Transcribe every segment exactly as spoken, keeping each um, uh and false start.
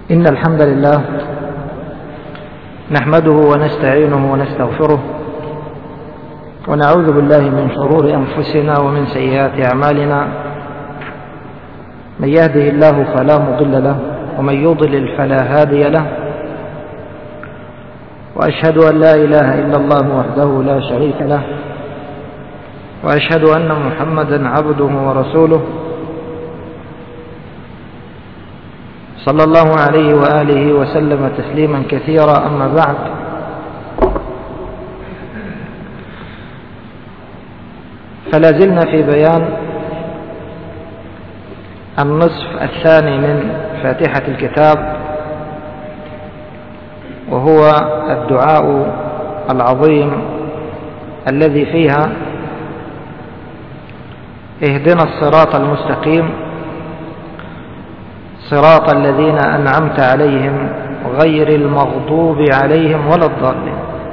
إن الحمد لله نحمده ونستعينه ونستغفره ونعوذ بالله من شرور أنفسنا ومن سيئات أعمالنا. من يهده الله فلا مضل له ومن يضلل فلا هادي له، وأشهد أن لا إله إلا الله وحده لا شريك له، وأشهد أن محمدا عبده ورسوله صلى الله عليه وآله وسلم تسليما كثيرا. أما بعد، فلا زلنا في بيان النصف الثاني من فاتحة الكتاب، وهو الدعاء العظيم الذي فيها اهدنا الصراط المستقيم صراط الذين أنعمت عليهم غير المغضوب عليهم ولا الضالين.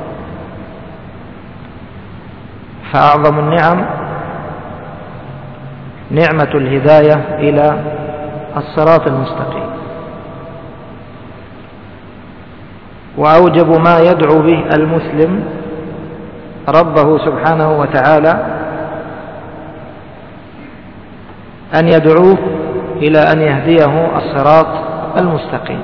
فأعظم النعم نعمة الهداية إلى الصراط المستقيم، وأوجب ما يدعو به المسلم ربه سبحانه وتعالى أن يدعوه إلى أن يهديه الصراط المستقيم.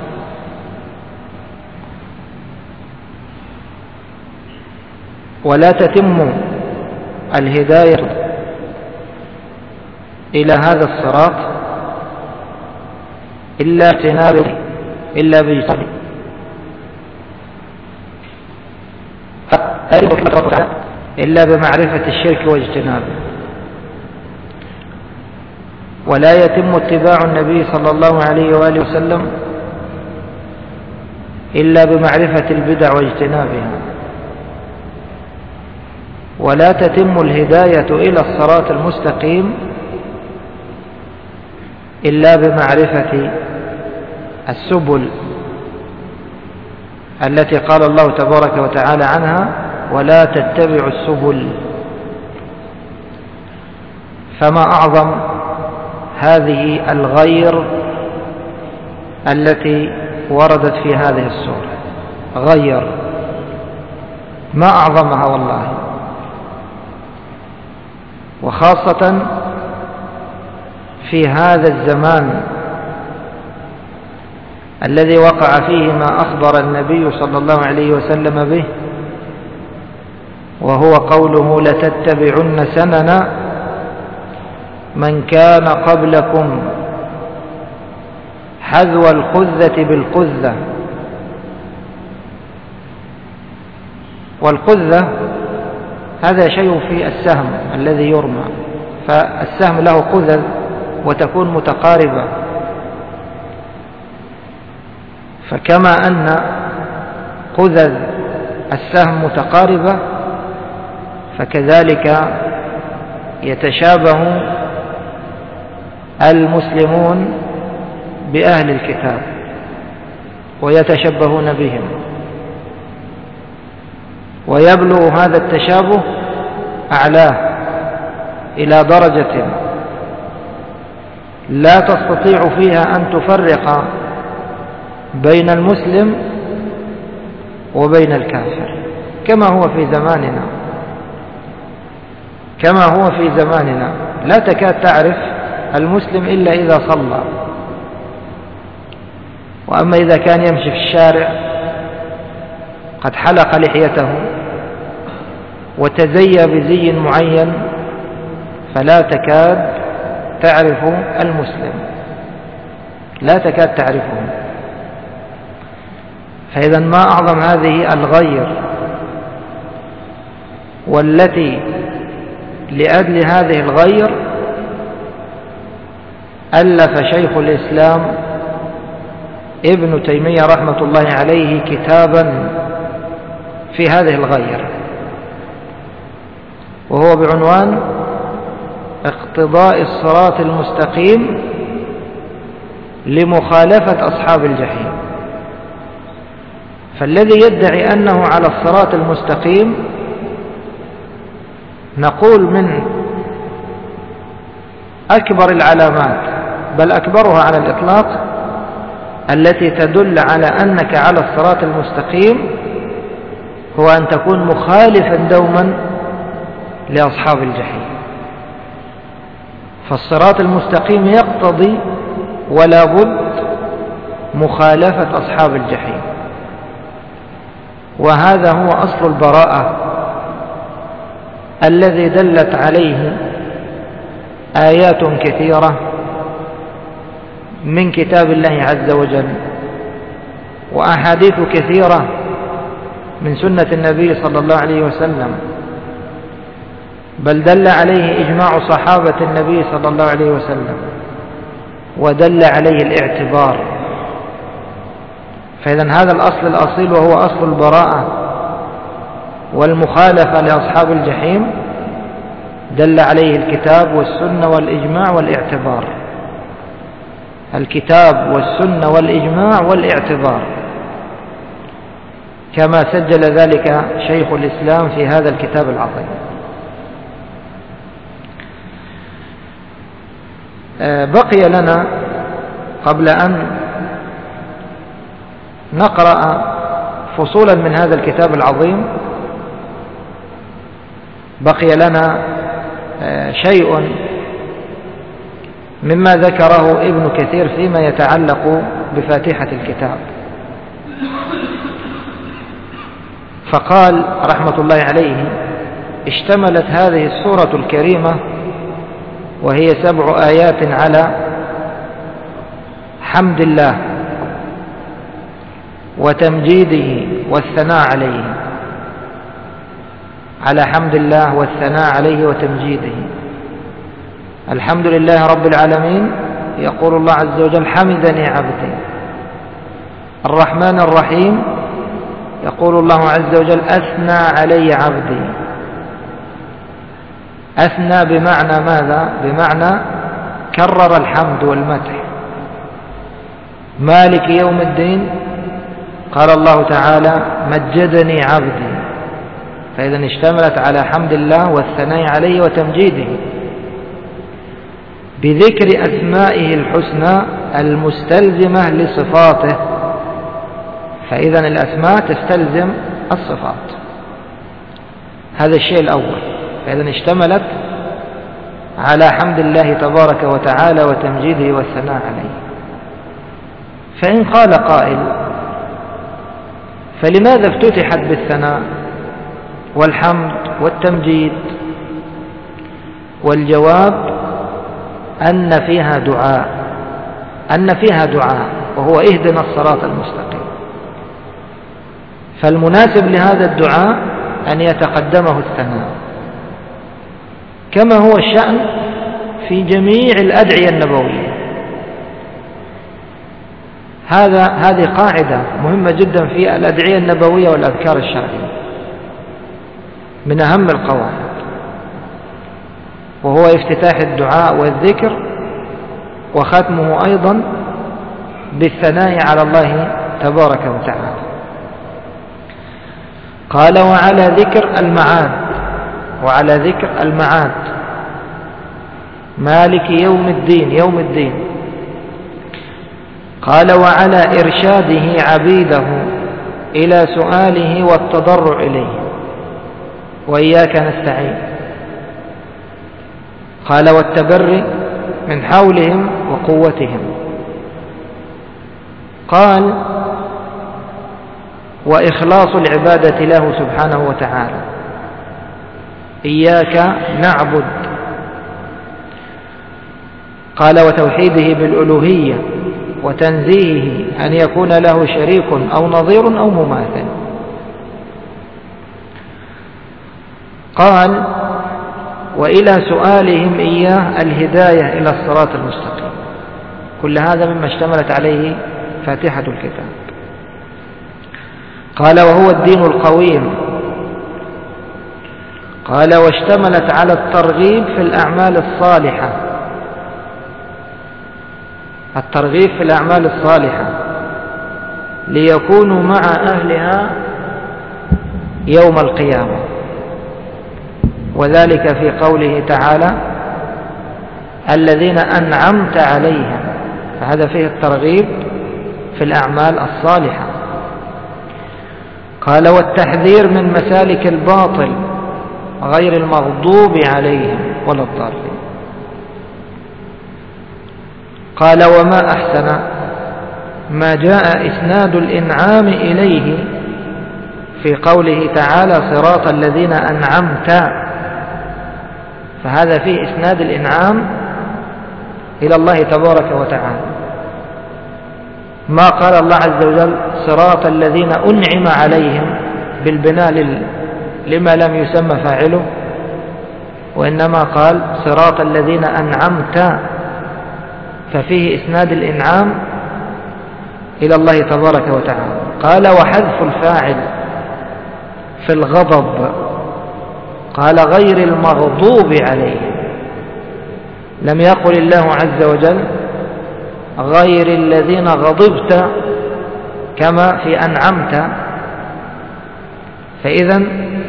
ولا تتم الهداية إلى هذا الصراط إلا اجتنابه إلا باجتنابه إلا بمعرفة الشرك واجتنابه. ولا يتم اتباع النبي صلى الله عليه وآله وسلم إلا بمعرفة البدع واجتنابها. ولا تتم الهداية إلى الصراط المستقيم إلا بمعرفة السبل التي قال الله تبارك وتعالى عنها: ولا تتبعوا السبل. فما أعظم هذه الغير التي وردت في هذه السورة، غير ما أعظمها والله، وخاصة في هذا الزمان الذي وقع فيه ما أخبر النبي صلى الله عليه وسلم به، وهو قوله: لتتبعن سنن من كان قبلكم حذو القذة بالقذة. والقذة هذا شيء في السهم الذي يرمى، فالسهم له قذذ وتكون متقاربة، فكما أن قذذ السهم متقاربة فكذلك يتشابه المسلمون بأهل الكتاب ويتشبهون بهم، ويبلغ هذا التشابه أعلاه إلى درجة لا تستطيع فيها أن تفرق بين المسلم وبين الكافر، كما هو في زماننا كما هو في زماننا لا تكاد تعرف المسلم إلا إذا صلى. وأما إذا كان يمشي في الشارع قد حلق لحيته وتزيى بزي معين فلا تكاد تعرف المسلم، لا تكاد تعرفه. فإذا ما أعظم هذه الغير، والتي لأجل هذه الغير ألف شيخ الإسلام ابن تيمية رحمة الله عليه كتابا في هذه الغير، وهو بعنوان اقتضاء الصراط المستقيم لمخالفة أصحاب الجحيم. فالذي يدعي أنه على الصراط المستقيم نقول من أكبر العلامات، بل أكبرها على الإطلاق، التي تدل على أنك على الصراط المستقيم هو أن تكون مخالفا دوما لأصحاب الجحيم. فالصراط المستقيم يقتضي ولا بد مخالفة أصحاب الجحيم، وهذا هو أصل البراءة الذي دلت عليه آيات كثيرة من كتاب الله عز وجل وأحاديث كثيرة من سنة النبي صلى الله عليه وسلم، بل دل عليه إجماع صحابة النبي صلى الله عليه وسلم، ودل عليه الاعتبار. فإذن هذا الأصل الأصيل وهو أصل البراءة والمخالفة لأصحاب الجحيم دل عليه الكتاب والسنة والإجماع والاعتبار. الكتاب والسنة والإجماع والاعتبار، كما سجل ذلك شيخ الإسلام في هذا الكتاب العظيم. بقي لنا قبل أن نقرأ فصولا من هذا الكتاب العظيم بقي لنا شيء مما ذكره ابن كثير فيما يتعلق بفاتحة الكتاب. فقال رحمة الله عليه: اشتملت هذه السورة الكريمة وهي سبع آيات على حمد الله وتمجيده والثناء عليه، على حمد الله والثناء عليه وتمجيده. الحمد لله رب العالمين، يقول الله عز وجل: حمدني عبدي. الرحمن الرحيم، يقول الله عز وجل: أثنى علي عبدي. أثنى بمعنى ماذا؟ بمعنى كرر الحمد والمدح. مالك يوم الدين، قال الله تعالى: مجدني عبدي. فإذا اشتملت على حمد الله والثناء عليه وتمجيده بذكر أسمائه الحسنى المستلزمة لصفاته. فإذا الأسماء تستلزم الصفات، هذا الشيء الأول. فإذا اشتملت على حمد الله تبارك وتعالى وتمجيده والثناء عليه. فإن قال قائل: فلماذا افتتحت بالثناء والحمد والتمجيد؟ والجواب أن فيها دعاء، أن فيها دعاء وهو اهدنا الصراط المستقيم. فالمناسب لهذا الدعاء أن يتقدمه الثناء، كما هو الشأن في جميع الأدعية النبوية. هذا هذه قاعدة مهمة جدا في الأدعية النبوية والأذكار الشرعية، من أهم القواعد، وهو افتتاح الدعاء والذكر وختمه أيضا بالثناء على الله تبارك وتعالى. قال: وعلى ذكر المعاد، وعلى ذكر المعاد، مالك يوم الدين، يوم الدين. قال: وعلى إرشاده عبيده إلى سؤاله والتضرع إليه وإياك نستعين. قال: والتبرئ من حولهم وقوتهم. قال: وإخلاص العبادة له سبحانه وتعالى، إياك نعبد. قال: وتوحيده بالألوهية وتنزيهه أن يكون له شريك أو نظير أو مماثل. قال: وإلى سؤالهم إياه الهداية إلى الصراط المستقيم. كل هذا مما اشتملت عليه فاتحة الكتاب. قال: وهو الدين القويم. قال: واشتملت على الترغيب في الأعمال الصالحة، الترغيب في الأعمال الصالحة ليكونوا مع أهلها يوم القيامة، وذلك في قوله تعالى: الذين أنعمت عليهم. فهذا فيه الترغيب في الأعمال الصالحة. قال والتحذير من مسالك الباطل غير المغضوب عليهم ولا الضالين. قال وما أحسن ما جاء إسناد الإنعام إليه في قوله تعالى صراط الذين أنعمت، فهذا فيه إسناد الإنعام إلى الله تبارك وتعالى. ما قال الله عز وجل صراط الذين أنعم عليهم بالبناء لما لم يسمى فاعله، وإنما قال صراط الذين أنعمت، ففيه إسناد الإنعام إلى الله تبارك وتعالى. قال وحذف الفاعل في الغضب، قال غير المغضوب عليهم، لم يقل الله عز وجل غير الذين غضبت كما في أنعمت. فإذا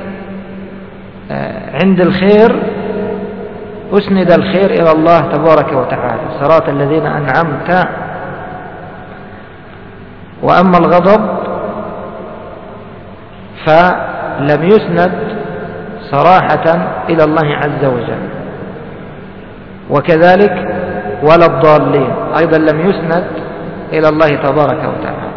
عند الخير أسند الخير إلى الله تبارك وتعالى، صراط الذين أنعمت. وأما الغضب فلم يسند صراحة إلى الله عز وجل، وكذلك ولا الضالين أيضا لم يسند إلى الله تبارك وتعالى.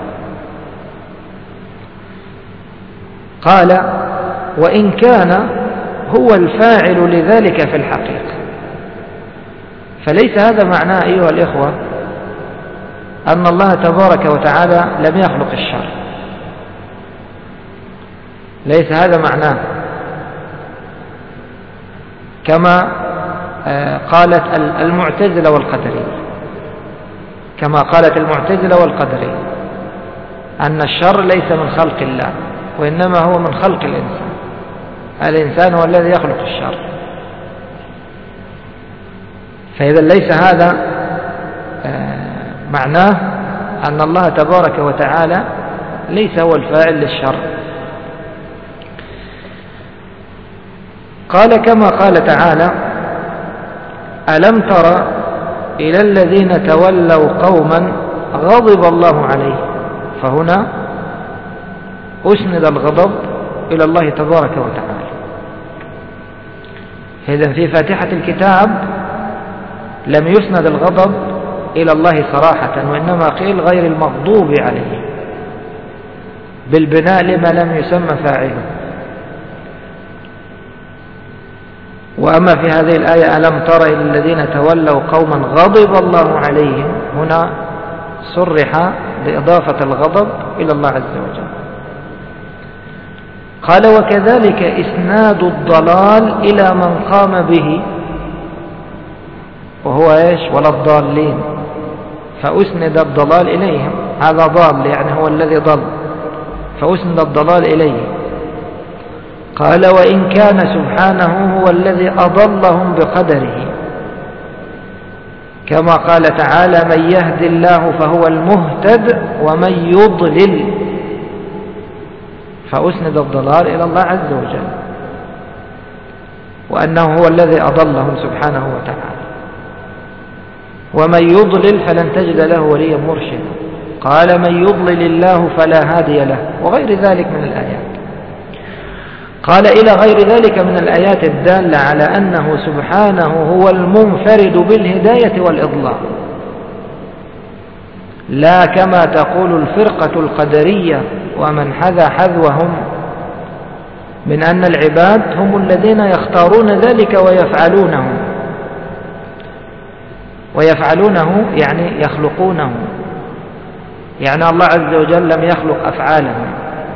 قال وإن كان هو الفاعل لذلك في الحقيقة، فليس هذا معناه أيها الإخوة أن الله تبارك وتعالى لم يخلق الشر، ليس هذا معناه، كما قالت المعتزلة والقدرية، كما قالت المعتزلة والقدرية أن الشر ليس من خلق الله، وإنما هو من خلق الإنسان، الإنسان هو الذي يخلق الشر. فإذا ليس هذا معناه أن الله تبارك وتعالى ليس هو الفاعل للشر. قال كما قال تعالى ألم تر إلى الذين تولوا قوما غضب الله عليه، فهنا أسند الغضب إلى الله تبارك وتعالى. إذن في فاتحة الكتاب لم يسند الغضب إلى الله صراحة، وإنما قيل غير المغضوب عليه بالبناء لما لم يسمى فاعله. وأما في هذه الآية ألم تر إلى الذين تولوا قوما غضب الله عليهم، هنا صرح بإضافة الغضب إلى الله عز وجل. قال وكذلك إسناد الضلال إلى من قام به، وهو إيش؟ ولا الضالين، فأسند الضلال إليهم، هذا ضال يعني هو الذي ضل، فأسند الضلال إليه. قال وإن كان سبحانه هو الذي أضلهم بقدره، كما قال تعالى من يهد الله فهو المهتد ومن يضلل، فأسند الضلال إلى الله عز وجل، وأنه هو الذي أضلهم سبحانه وتعالى. ومن يضلل فلن تجد له وليا مرشدا، قال من يضلل الله فلا هادي له، وغير ذلك من الآيات. قال إلى غير ذلك من الآيات الدالة على أنه سبحانه هو المنفرد بالهداية والإضلال، لا كما تقول الفرقة القدرية ومن حذا حذوهم من أن العباد هم الذين يختارون ذلك ويفعلونه، ويفعلونه يعني يخلقونه، يعني الله عز وجل لم يخلق أفعالهم.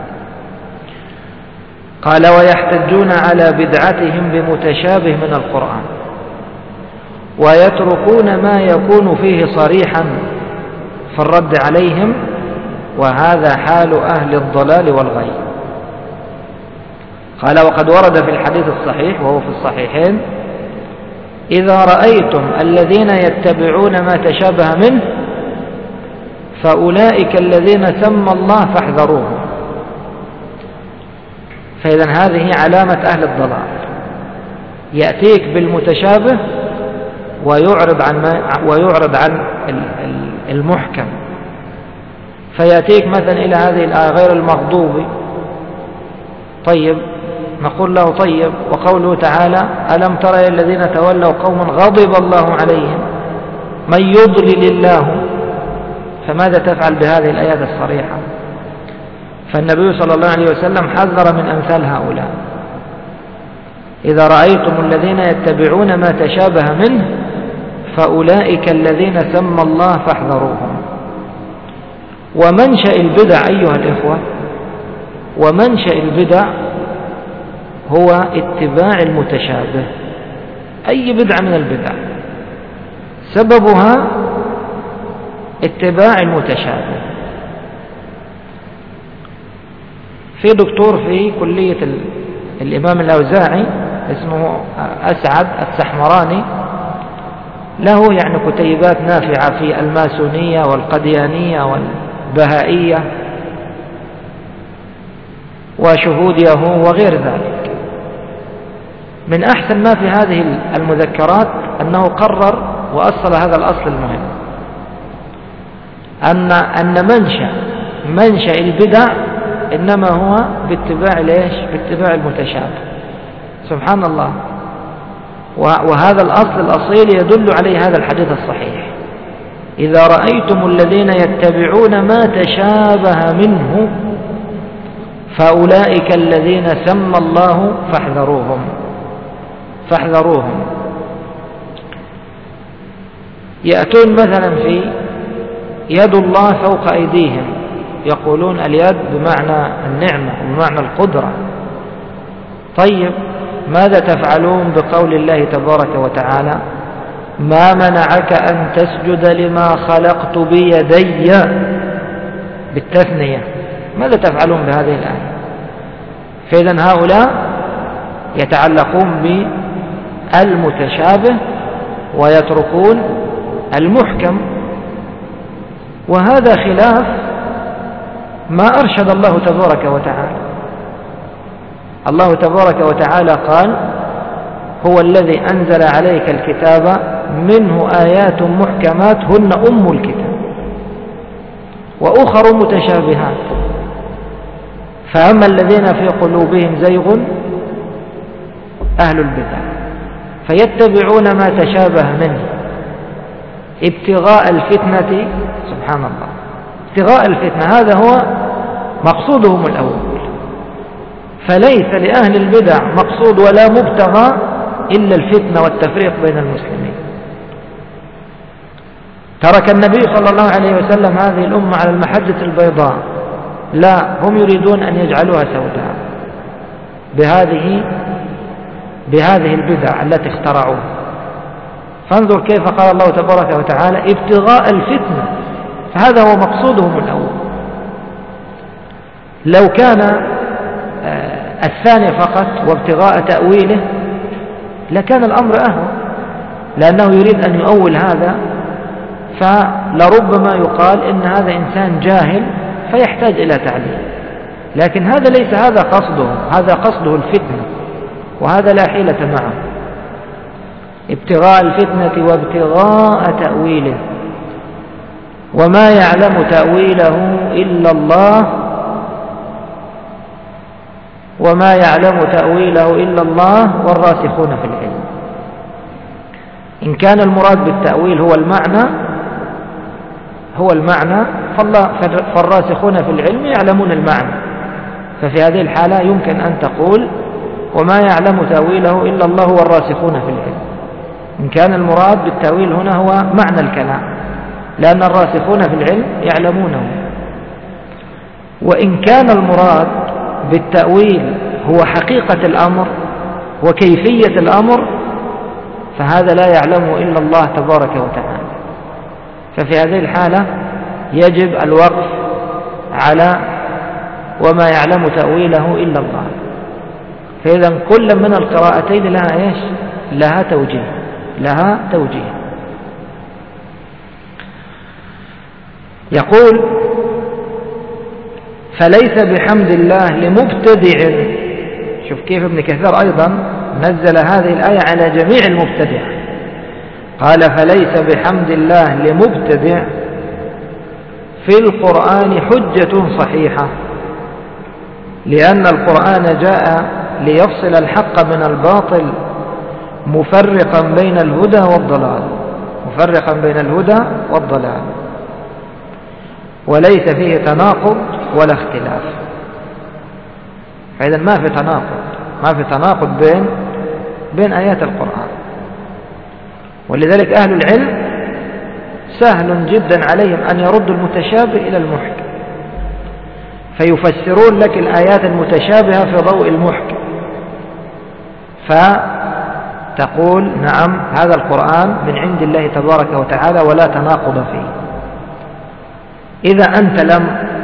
قال ويحتجون على بدعتهم بمتشابه من القرآن، ويتركون ما يكون فيه صريحا في الرد عليهم، وهذا حال أهل الضلال والغي. قال وقد ورد في الحديث الصحيح وهو في الصحيحين إذا رأيتم الذين يتبعون ما تشابه منه فأولئك الذين سمى الله فاحذروهم. فإذا هذه علامة أهل الضلال، يأتيك بالمتشابه ويعرض عن ما ويعرض عن المحكم، فيأتيك مثلا إلى هذه الآية غير المغضوب، طيب نقول له طيب، وقوله تعالى ألم تر إلى الذين تولوا قوما غضب الله عليهم من يضلل الله، فماذا تفعل بهذه الآيات الصريحة؟ فالنبي صلى الله عليه وسلم حذر من أمثال هؤلاء. إذا رأيتم الذين يتبعون ما تشابه منه فأولئك الذين سمى الله فاحذروهم. ومنشأ البدع أيها الإخوة، ومنشأ البدع هو اتباع المتشابه. أي بدعة من البدع سببها اتباع المتشابه. في دكتور في كلية الإمام الأوزاعي اسمه أسعد السحمراني، له يعني كتيبات نافعة في الماسونية والقديانية والبهائية وشهود يهوه وغير ذلك. من أحسن ما في هذه المذكرات أنه قرر وأصل هذا الأصل المهم، أن أن منشأ منشأ البدع إنما هو باتباع ليش؟ باتباع المتشابه. سبحان الله. وهذا الأصل الأصيل يدل عليه هذا الحديث الصحيح: إذا رأيتم الذين يتبعون ما تشابه منه فأولئك الذين سمى الله فاحذروهم فاحذروهم. يأتون مثلا في يد الله فوق أيديهم، يقولون اليد بمعنى النعمة وبمعنى القدرة. طيب ماذا تفعلون بقول الله تبارك وتعالى ما منعك أن تسجد لما خلقت بيدي بالتثنية؟ ماذا تفعلون بهذه الآية؟ فإذن هؤلاء يتعلقون بالمتشابه ويتركون المحكم، وهذا خلاف ما أرشد الله تبارك وتعالى. الله تبارك وتعالى قال هو الذي أنزل عليك الكتاب منه آيات محكمات هن أم الكتاب وأخر متشابهات، فأما الذين في قلوبهم زيغ أهل البدع فيتبعون ما تشابه منه ابتغاء الفتنة. سبحان الله، ابتغاء الفتنة هذا هو مقصودهم الأول. فليس لأهل البدع مقصود ولا مبتغى إلا الفتنة والتفريق بين المسلمين. ترك النبي صلى الله عليه وسلم هذه الأمة على المحجة البيضاء، لا، هم يريدون أن يجعلوها سوداء بهذه بهذه البدع التي اخترعوها. فانظر كيف قال الله تبارك وتعالى ابتغاء الفتنة، فهذا هو مقصودهم الأول. لو كان الثاني فقط وابتغاء تأويله لكان الأمر أهون، لأنه يريد أن يؤول هذا، فلربما يقال إن هذا إنسان جاهل فيحتاج إلى تعليم. لكن هذا ليس هذا قصده، هذا قصده الفتنة، وهذا لا حيلة معه. ابتغاء الفتنة وابتغاء تأويله، وما يعلم تأويله إلا الله وما يعلم تأويله إلا الله والراسخون في العلم. إن كان المراد بالتأويل هو المعنى هو المعنى فالراسخون في العلم يعلمون المعنى، ففي هذه الحالة يمكن أن تقول وما يعلم تأويله إلا الله والراسخون في العلم. إن كان المراد بالتأويل هنا هو معنى الكلام، لأن الراسخون في العلم يعلمونه. وإن كان المراد بالتأويل هو حقيقة الأمر وكيفية الأمر فهذا لا يعلمه إلا الله تبارك وتعالى. ففي هذه الحالة يجب الوقف على وما يعلم تأويله إلا الله. فإذا كل من القراءتين لها إيش؟ لها توجيه لها توجيه يقول فليس بحمد الله لمبتدع. شوف كيف ابن كثير أيضا نزل هذه الآية على جميع المبتدع، قال فليس بحمد الله لمبتدع في القرآن حجة صحيحة، لأن القرآن جاء ليفصل الحق من الباطل، مفرقا بين الهدى والضلال، مفرقا بين الهدى والضلال، وليس فيه تناقض ولا اختلاف. فإذا ما في تناقض، ما في تناقض بين بين آيات القرآن. ولذلك أهل العلم سهل جدا عليهم أن يردوا المتشابه إلى المحكم، فيفسرون لك الآيات المتشابهة في ضوء المحكم، فتقول نعم هذا القرآن من عند الله تبارك وتعالى ولا تناقض فيه. إذا أنت لم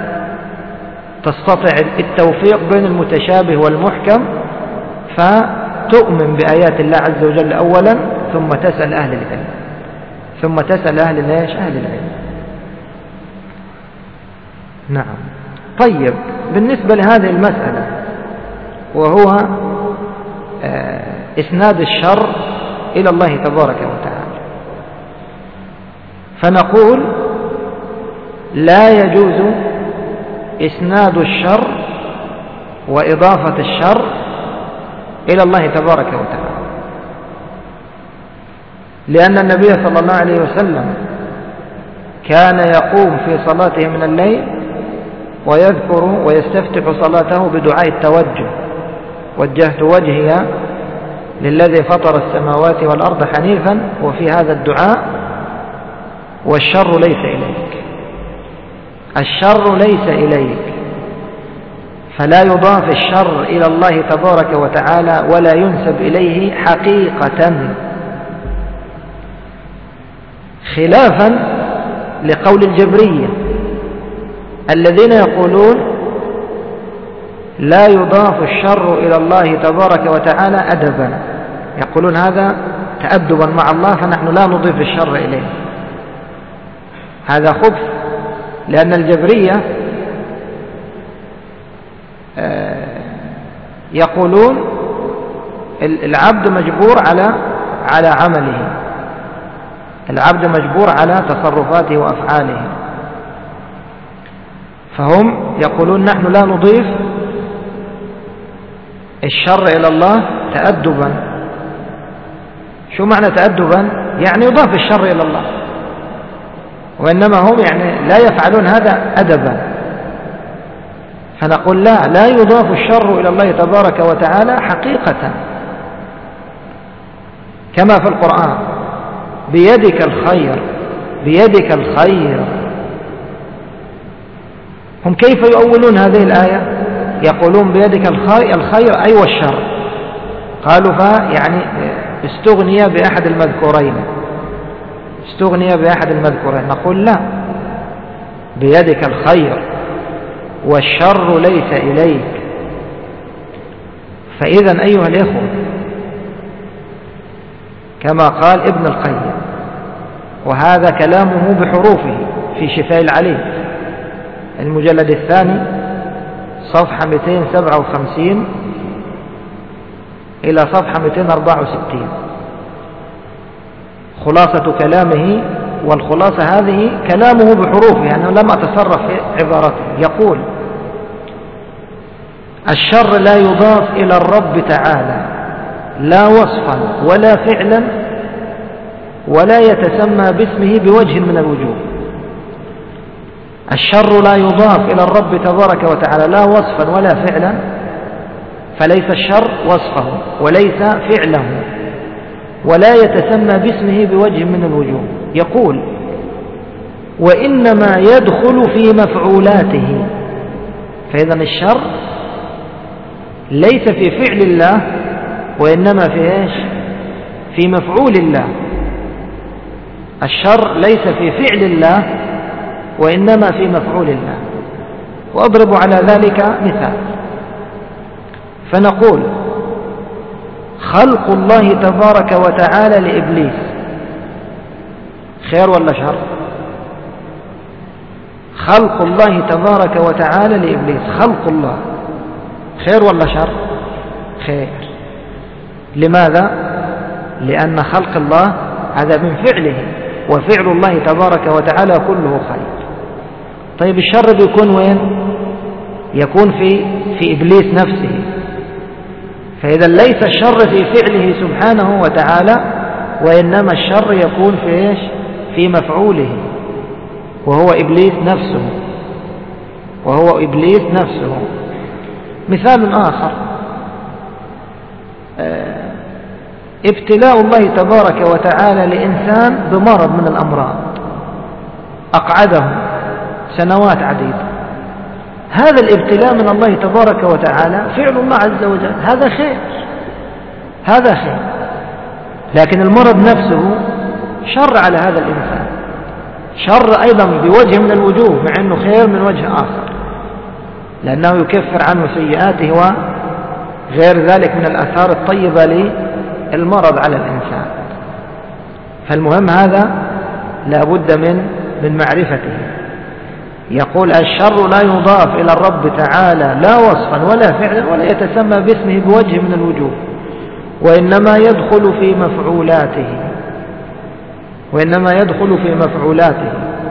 تستطع التوفيق بين المتشابه والمحكم فتؤمن بآيات الله عز وجل أولا، ثم تسأل أهل العلم، ثم تسأل أهل ليش أهل العلم. نعم. طيب، بالنسبة لهذه المسألة وهو إسناد الشر إلى الله تبارك وتعالى، فنقول لا يجوز إسناد الشر وإضافة الشر إلى الله تبارك وتعالى، لأن النبي صلى الله عليه وسلم كان يقوم في صلاته من الليل ويذكر ويستفتح صلاته بدعاء التوجه: وجهت وجهي للذي فطر السماوات والأرض حنيفا، وفي هذا الدعاء والشر ليس إليك، الشر ليس إليك، فلا يضاف الشر إلى الله تبارك وتعالى ولا ينسب إليه حقيقة، خلافا لقول الجبرية الذين يقولون لا يضاف الشر إلى الله تبارك وتعالى أدبا، يقولون هذا تأدبا مع الله فنحن لا نضيف الشر إليه. هذا خبث، لأن الجبرية يقولون العبد مجبور على على عمله، العبد مجبور على تصرفاته وأفعاله، فهم يقولون نحن لا نضيف الشر إلى الله تأدبا. شو معنى تأدبا؟ يعني يضاف الشر إلى الله، وإنما هم يعني لا يفعلون هذا أدبا. فنقول لا لا يضاف الشر إلى الله تبارك وتعالى حقيقة، كما في القرآن: بيدك الخير، بيدك الخير. هم كيف يؤولون هذه الآية؟ يقولون بيدك الخير أي والشر، قالوا فيعني استغني بأحد المذكورين، استغني بأحد المذكورين. نقول لا، بيدك الخير والشر ليس إليك. فإذا أيها الإخوة، كما قال ابن القيم، وهذا كلامه بحروفه في شفاء العليل المجلد الثاني صفحة مئتين وسبعة وخمسين إلى صفحة مئتين وأربعة وستين، خلاصة كلامه، والخلاصة هذه كلامه بحروفه، يعني لم أتصرف في عبارته. يقول: الشر لا يضاف إلى الرب تعالى لا وصفا ولا فعلا، ولا يتسمى باسمه بوجه من الوجوه. الشر لا يضاف إلى الرب تبارك وتعالى لا وصفا ولا فعلا، فليس الشر وصفه وليس فعله، ولا يتسمى باسمه بوجه من الوجوه. يقول: وإنما يدخل في مفعولاته. فإذا الشر ليس في فعل الله، وإنما في إيش؟ في مفعول الله. الشر ليس في فعل الله، وإنما في مفعول الله. وأضرب على ذلك مثال، فنقول: خلق الله تبارك وتعالى لإبليس خير ولا شر؟ خلق الله تبارك وتعالى لإبليس، خلق الله خير ولا شر؟ خير. لماذا؟ لأن خلق الله هذا من فعله، وفعل الله تبارك وتعالى كله خير. طيب الشر بيكون وين؟ يكون في في إبليس نفسه. فإذا ليس الشر في فعله سبحانه وتعالى، وإنما الشر يكون في إيش؟ في مفعوله، وهو إبليس نفسه، وهو إبليس نفسه. مثال آخر، ابتلاء الله تبارك وتعالى لإنسان بمرض من الأمراض أقعده سنوات عديدة. هذا الابتلاء من الله تبارك وتعالى فعل الله عز وجل، هذا خير، هذا خير. لكن المرض نفسه شر على هذا الإنسان، شر أيضا بوجه من الوجوه، مع أنه خير من وجه آخر، لأنه يكفر عنه سيئاته وغير ذلك من الآثار الطيبة للمرض على الإنسان. فالمهم هذا لا بد من من معرفته. يقول الشر لا يضاف إلى الرب تعالى لا وصفا ولا فعلا ولا يتسمى باسمه بوجه من الوجوه، وإنما يدخل في مفعولاته، وإنما يدخل في مفعولاته.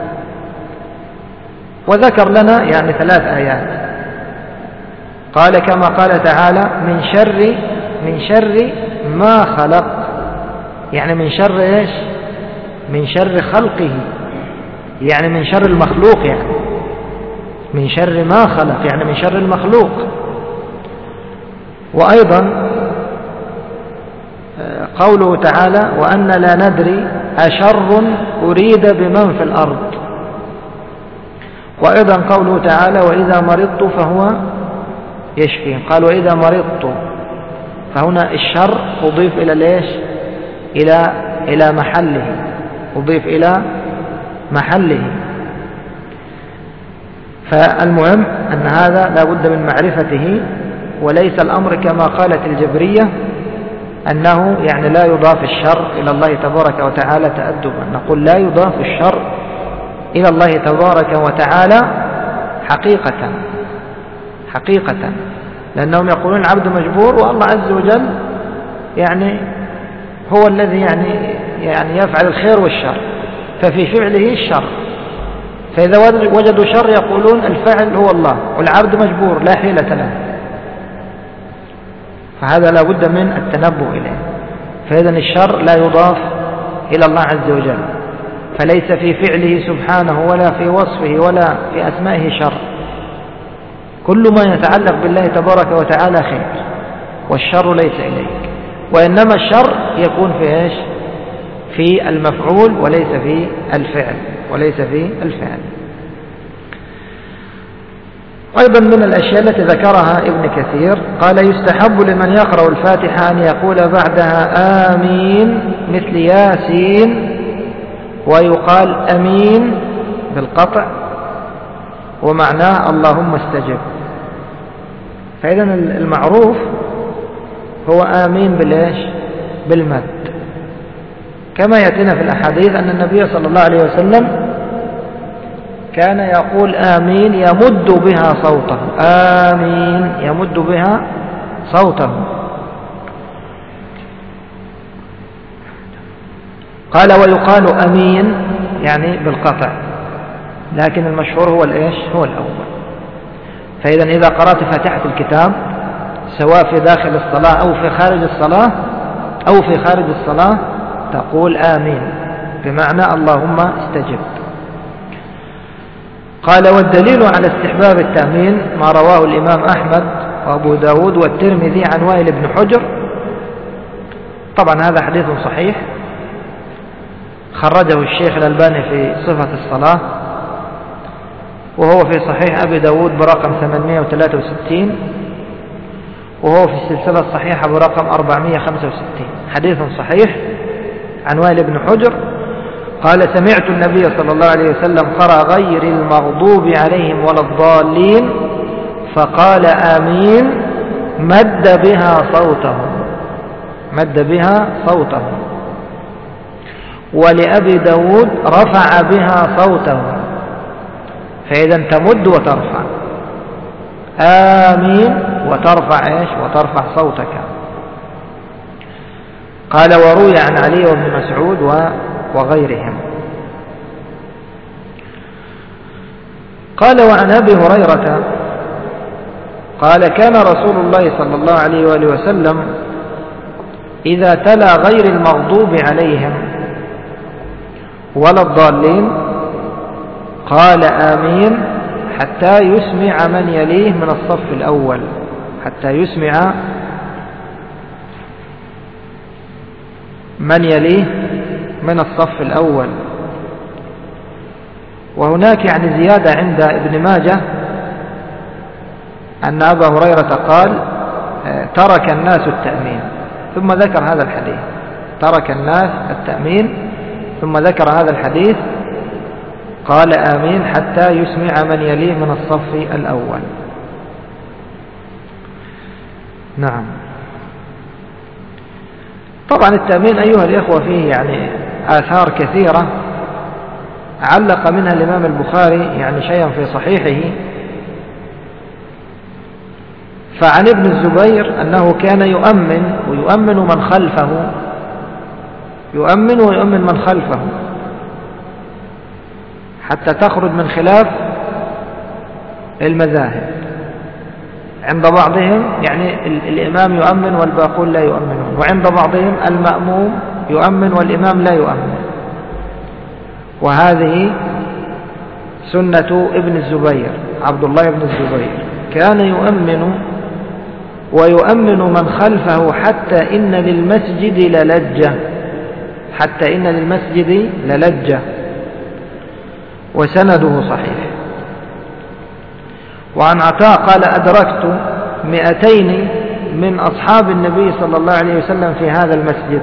وذكر لنا يعني ثلاث آيات، قال كما قال تعالى من شر من شر ما خلق، يعني من شر إيش؟ من شر خلقه، يعني من شر المخلوق، يعني من شر ما خلق يعني من شر المخلوق. وأيضا قوله تعالى وأن لا ندري أشر أريد بمن في الأرض. وأيضا قوله تعالى وإذا مرضت فهو يشفين. قال وإذا مرضت، فهنا الشر أضيف إلى ليش؟ إلى إلى محله، أضيف إلى محله. فالمهم أن هذا لا بد من معرفته، وليس الأمر كما قالت الجبرية أنه يعني لا يضاف الشر إلى الله تبارك وتعالى تأدبا. نقول لا يضاف الشر إلى الله تبارك وتعالى حقيقة حقيقة لأنهم يقولون العبد مجبور، والله عز وجل يعني هو الذي يعني يعني يفعل الخير والشر، ففي فعله الشر. فإذا وجدوا شر يقولون الفعل هو الله والعبد مجبور لا حيلة له. فهذا لا بد من التنبه إليه. فإذا الشر لا يضاف إلى الله عز وجل، فليس في فعله سبحانه ولا في وصفه ولا في أسمائه شر. كل ما يتعلق بالله تبارك وتعالى خير، والشر ليس إليك. وإنما الشر يكون في إيش؟ في المفعول وليس في الفعل، وليس في الفعل. أيضا من الأشياء التي ذكرها ابن كثير قال يستحب لمن يقرأ الفاتحة أن يقول بعدها آمين مثل ياسين، ويقال أمين بالقطع، ومعناه اللهم استجب. فإذا المعروف هو آمين بالإيش؟ بالمد، كما يأتينا في الأحاديث أن النبي صلى الله عليه وسلم كان يقول آمين يمد بها صوته، آمين يمد بها صوته. قال ويقال أمين يعني بالقطع، لكن المشهور هو الإيش؟ هو الأول. فإذا إذا قرأت فاتحة الكتاب سواء في داخل الصلاة أو في خارج الصلاة أو في خارج الصلاة تقول آمين بمعنى اللهم استجب. قال والدليل على استحباب التأمين ما رواه الإمام أحمد وأبو داود والترمذي عن وائل بن حجر. طبعا هذا حديث صحيح خرجه الشيخ الألباني في صفة الصلاة، وهو في صحيح أبي داود برقم ثمانمائة وثلاثة وستين، وهو في السلسلة الصحيحة برقم أربعمائة وخمسة وستين. حديث صحيح عن وائل بن حجر قال سمعت النبي صلى الله عليه وسلم قرأ غير المغضوب عليهم ولا الضالين فقال آمين مد بها صوته، مد بها صوته. ولأبي داود رفع بها صوته، فإذا تمد وترفع، آمين وترفع إيش؟ وترفع صوتك. قال وروي عن علي وابن مسعود وغيرهم. قال: وعن أبي هريرة قال: كان رسول الله صلى الله عليه وآله وسلم إذا تلا غير المغضوب عليهم ولا الضالين قال: آمين، حتى يسمع من يليه من الصف الأول، حتى يسمع من يليه من الصف الأول. وهناك يعني زيادة عند ابن ماجه أن أبا هريرة قال: ترك الناس التأمين، ثم ذكر هذا الحديث. ترك الناس التأمين ثم ذكر هذا الحديث، قال: آمين حتى يسمع من يليه من الصف الأول. نعم. طبعا التأمين أيها الإخوة فيه يعني آثار كثيرة، علق منها الإمام البخاري يعني شيئا في صحيحه. فعن ابن الزبير أنه كان يؤمن ويؤمن من خلفه، يؤمن ويؤمن من خلفه حتى تخرج من خلاف المذاهب. عند بعضهم يعني الإمام يؤمن والباقون لا يؤمنون، وعند بعضهم المأموم يؤمن والإمام لا يؤمن. وهذه سنة ابن الزبير، عبد الله بن الزبير كان يؤمن ويؤمن من خلفه حتى إن للمسجد للجة، حتى إن للمسجد للجة، وسنده صحيح. وعن عطاء قال: أدركت مئتين من أصحاب النبي صلى الله عليه وسلم في هذا المسجد،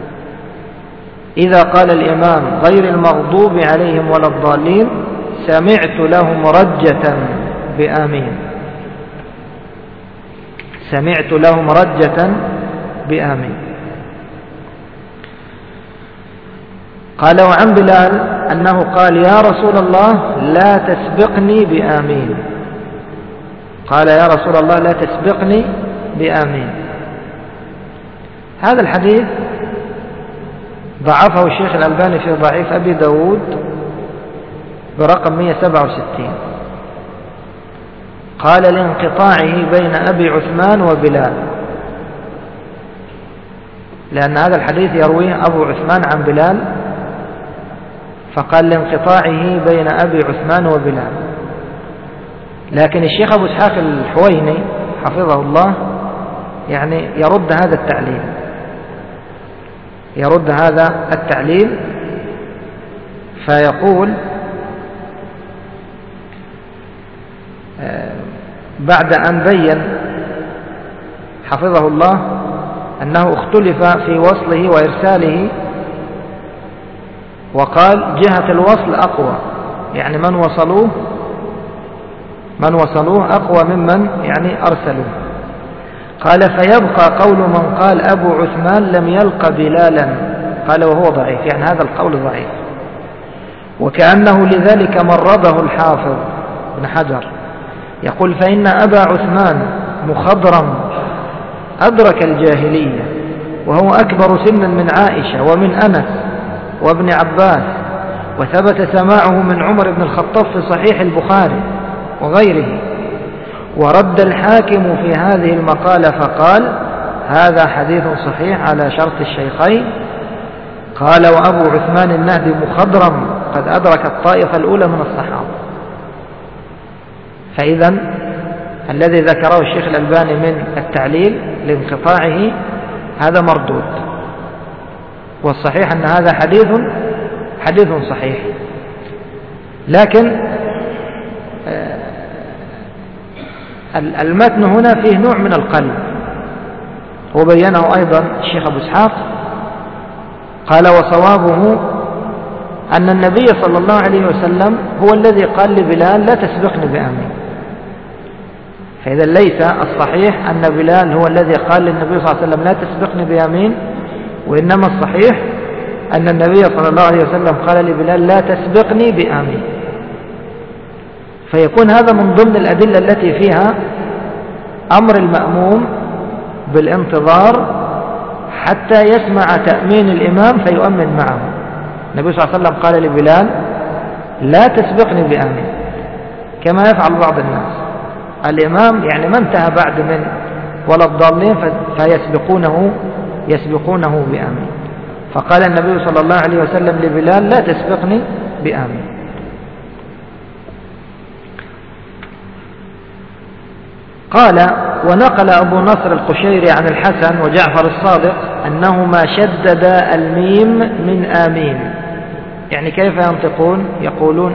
إذا قال الإمام غير المغضوب عليهم ولا الضالين سمعت لهم رجة بآمين، سمعت لهم رجة بآمين. قال: وعن بلال أنه قال: يا رسول الله لا تسبقني بآمين، قال: يا رسول الله لا تسبقني بآمين. هذا الحديث ضعفه الشيخ الألباني في ضعيف أبي داود برقم مئة وسبعة وستين، قال: لانقطاعه بين أبي عثمان وبلال، لأن هذا الحديث يرويه أبو عثمان عن بلال، فقال لانقطاعه بين أبي عثمان وبلال. لكن الشيخ أبو إسحاق الحويني حفظه الله يعني يرد هذا التعليل، يرد هذا التعليل فيقول بعد أن بين حفظه الله أنه اختلف في وصله وإرساله، وقال جهة الوصل أقوى، يعني من وصلوه من وصلوه أقوى ممن يعني أرسلوه. قال: فيبقى قول من قال أبو عثمان لم يلق بلالا، قال وهو ضعيف، يعني هذا القول ضعيف. وكأنه لذلك مرضه الحافظ ابن حجر، يقول: فإن أبا عثمان مخضرم أدرك الجاهلية، وهو أكبر سنا من عائشة ومن أنس وابن عباس، وثبت سماعه من عمر بن الخطاب في صحيح البخاري وغيره. ورد الحاكم في هذه المقالة فقال: هذا حديث صحيح على شرط الشيخين. قال: وأبو عثمان النهدي مخضرم قد أدرك الطائفة الأولى من الصحابة. فإذا الذي ذكره الشيخ الألباني من التعليل لانقطاعه هذا مردود، والصحيح أن هذا حديث حديث صحيح. لكن المتن هنا فيه نوع من القلب، وبينه أيضا الشيخ أبو إسحاق، قال: وصوابه أن النبي صلى الله عليه وسلم هو الذي قال لبلال لا تسبقني بآمين. فإذا ليس الصحيح أن بلال هو الذي قال للنبي صلى الله عليه وسلم لا تسبقني بآمين، وإنما الصحيح أن النبي صلى الله عليه وسلم قال لبلال لا تسبقني بآمين. فيكون هذا من ضمن الأدلة التي فيها أمر المأموم بالانتظار حتى يسمع تأمين الإمام فيؤمن معه. النبي صلى الله عليه وسلم قال لبلال لا تسبقني بآمين، كما يفعل بعض الناس. الإمام يعني ما انتهى بعد من ولا الضالين فيسبقونه يسبقونه بآمين. فقال النبي صلى الله عليه وسلم لبلال لا تسبقني بآمين. قال ونقل أبو نصر القشيري عن الحسن وجعفر الصادق أنهما شددا الميم من آمين. يعني كيف ينطقون؟ يقولون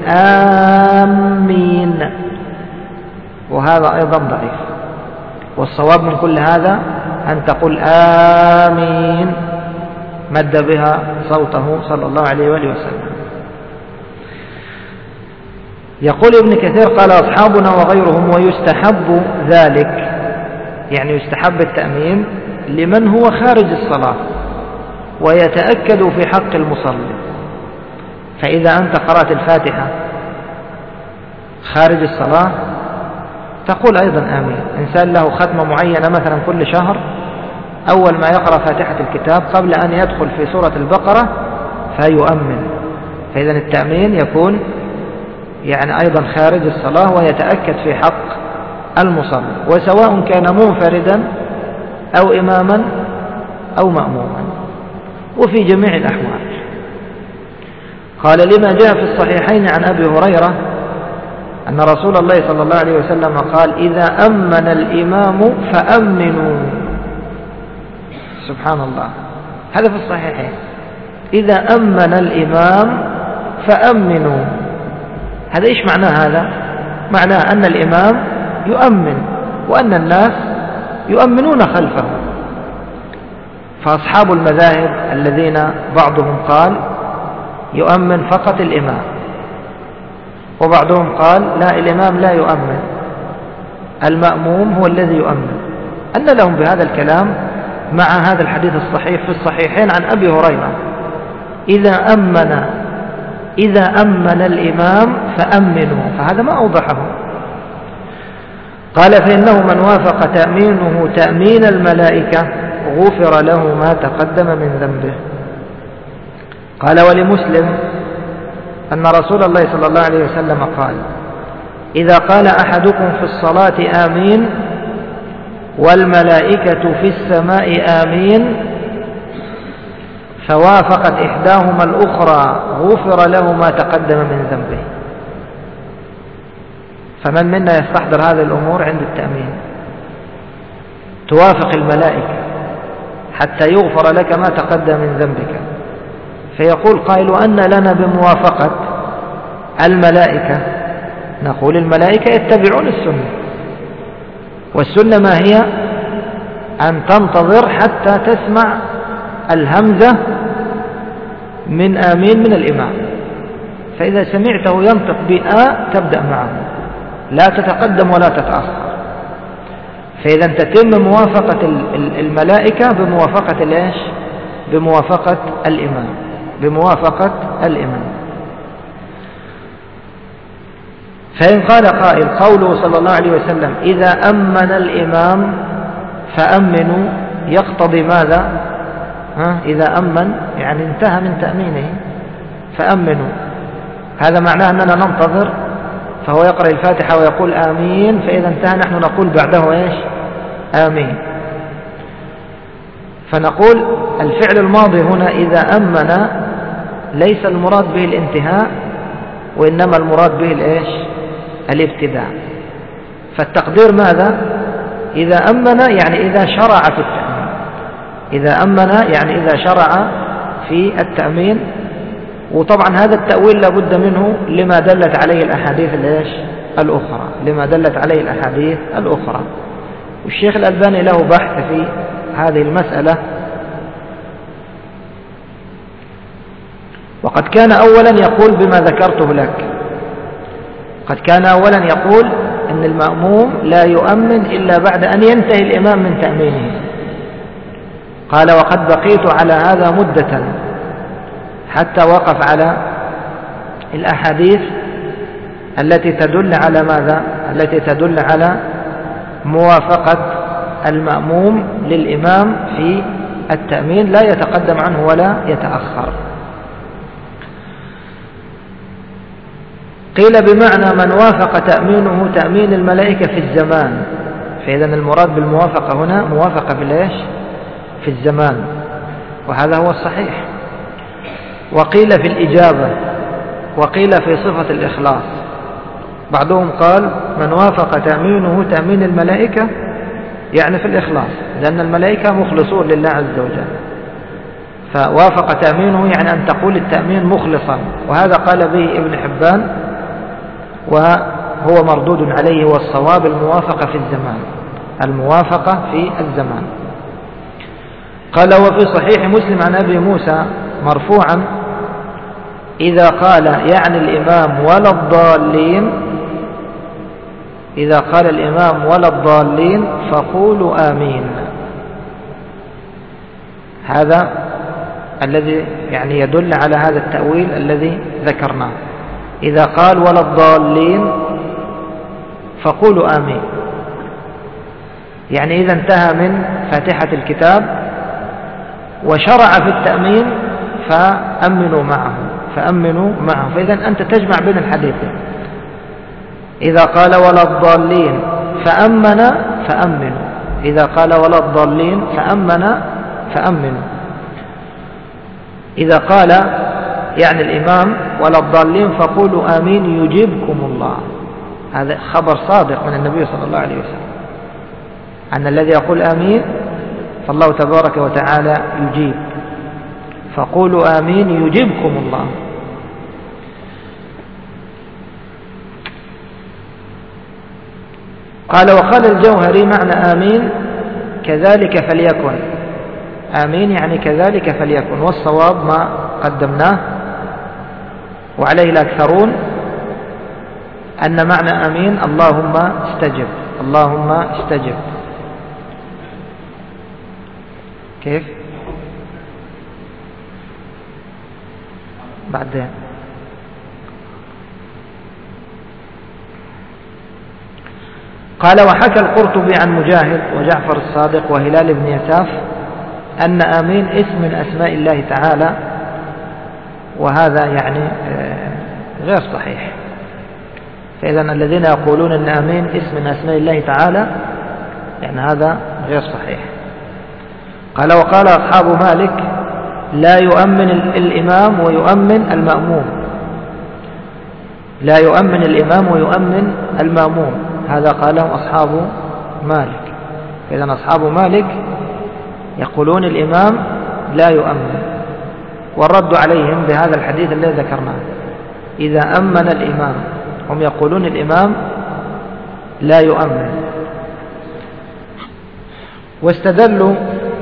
آمين، وهذا أيضا ضعيف. والصواب من كل هذا أن تقول آمين، مد بها صوته صلى الله عليه وآله وسلم. يقول ابن كثير قال أصحابنا وغيرهم ويستحب ذلك، يعني يستحب التأمين لمن هو خارج الصلاة ويتأكد في حق المصلي. فإذا أنت قرأت الفاتحة خارج الصلاة تقول أيضا آمين. إنسان له ختمة معينة مثلا كل شهر، أول ما يقرأ فاتحة الكتاب قبل أن يدخل في سورة البقرة فيؤمن. فإذا التأمين يكون يعني أيضا خارج الصلاة ويتأكد في حق المصلي، وسواء كان منفردا أو إماما أو مأموما، وفي جميع الأحوال. قال لما جاء في الصحيحين عن أبي هريرة أن رسول الله صلى الله عليه وسلم قال إذا أمن الإمام فأمنوا. سبحان الله، هذا في الصحيحين. إذا أمن الإمام فأمنوا. هذا إيش معناه؟ هذا معناه أن الإمام يؤمن وأن الناس يؤمنون خلفه. فأصحاب المذاهب الذين بعضهم قال يؤمن فقط الإمام، وبعضهم قال لا، الإمام لا يؤمن، المأموم هو الذي يؤمن. أن لهم بهذا الكلام مع هذا الحديث الصحيح في الصحيحين عن أبي هريرة إذا أمن إذا أمن الإمام فأمنوا، فهذا ما أوضحه. قال فإنه من وافق تأمينه تأمين الملائكة غفر له ما تقدم من ذنبه. قال ولمسلم أن رسول الله صلى الله عليه وسلم قال إذا قال أحدكم في الصلاة آمين والملائكة في السماء آمين فوافقت إحداهما الأخرى غفر له ما تقدم من ذنبه. فمن منا يستحضر هذه الأمور عند التأمين؟ توافق الملائكة حتى يغفر لك ما تقدم من ذنبك. فيقول قائل وأن لنا بموافقة الملائكة؟ نقول الملائكة يتبعون السنة، والسنة ما هي؟ أن تنتظر حتى تسمع الهمزة من آمين من الإمام، فإذا سمعته ينطق بآ تبدأ معه، لا تتقدم ولا تتأخر. فإذا تتم موافقة الملائكة بموافقة الإيش؟ بموافقة الإمام، بموافقة الإمام. فإن قال قائل قوله صلى الله عليه وسلم إذا أمن الإمام فأمنوا يقتضي ماذا؟ ها؟ إذا أمن يعني انتهى من تأمينه فأمنوا، هذا معناه أننا ننتظر، فهو يقرأ الفاتحة ويقول آمين، فإذا انتهى نحن نقول بعده إيش؟ آمين. فنقول الفعل الماضي هنا إذا أمن ليس المراد به الانتهاء، وإنما المراد به الإيش؟ الابتداء. فالتقدير ماذا؟ إذا أمن يعني إذا شرع في التأمين، إذا أمن يعني إذا شرع في التأمين. وطبعا هذا التأويل لابد منه لما دلت عليه الأحاديث الإيش؟ الأخرى، لما دلت عليه الأحاديث الأخرى. والشيخ الألباني له بحث في هذه المسألة، وقد كان أولا يقول بما ذكرته لك، قد كان أولا يقول أن المأموم لا يؤمن إلا بعد أن ينتهي الإمام من تأمينه. قال وقد بقيت على هذا مدة حتى وقف على الأحاديث التي تدل على ماذا؟ التي تدل على موافقة المأموم للإمام في التأمين، لا يتقدم عنه ولا يتأخر. قيل بمعنى من وافق تأمينه تأمين الملائكة في الزمان، فإذا المراد بالموافقة هنا موافقة في الإيش؟ في الزمان، وهذا هو الصحيح. وقيل في الإجابة، وقيل في صفة الإخلاص. بعضهم قال من وافق تأمينه تأمين الملائكة يعني في الإخلاص، لأن الملائكة مخلصون لله عز وجل، فوافق تأمينه يعني أن تقول التأمين مخلصا، وهذا قال به ابن حبان وهو مردود عليه، والصواب الموافقة في الزمان، الموافقة في الزمان. قال وفي صحيح مسلم عن أبي موسى مرفوعا إذا قال يعني الإمام ولا الضالين، إذا قال الإمام ولا الضالين فقولوا آمين. هذا الذي يعني يدل على هذا التأويل الذي ذكرناه، إذا قال ولا الضالين فقولوا آمين، يعني إذا انتهى من فاتحة الكتاب وشرع في التأمين فأمنوا معه، فأمنوا معه. فإذا أنت تجمع بين الحديثين، إذا قال ولا الضالين فأمن فأمنوا، إذا قال ولا الضالين فأمن فأمنوا. إذا قال يعني الإمام ولا الضالين فقولوا آمين يجيبكم الله، هذا خبر صادق من النبي صلى الله عليه وسلم أن الذي يقول آمين فالله تبارك وتعالى يجيب، فقولوا آمين يجيبكم الله. قال وقال الجوهري معنى آمين كذلك فليكن، آمين يعني كذلك فليكن، والصواب ما قدمناه وعليه الأكثرون أن معنى آمين اللهم استجب، اللهم استجب. كيف؟ بعدين قال وحكى القرطبي عن مجاهد وجعفر الصادق وهلال بن يساف أن آمين اسم من أسماء الله تعالى، وهذا يعني غير صحيح. فإذا الذين يقولون أن آمين اسم من أسماء الله تعالى يعني هذا غير صحيح. قال وقال أصحاب مالك لا يؤمن الإمام ويؤمن المأموم، لا يؤمن الإمام ويؤمن المأموم، هذا قاله أصحاب مالك. فإذا أصحاب مالك يقولون الإمام لا يؤمن، والرد عليهم بهذا الحديث الذي ذكرناه، إذا أمن الإمام، هم يقولون الإمام لا يؤمن. واستدلوا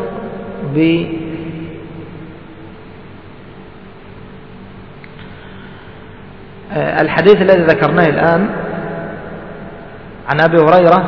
بالحديث الذي ذكرناه الآن عن أبي هريرة،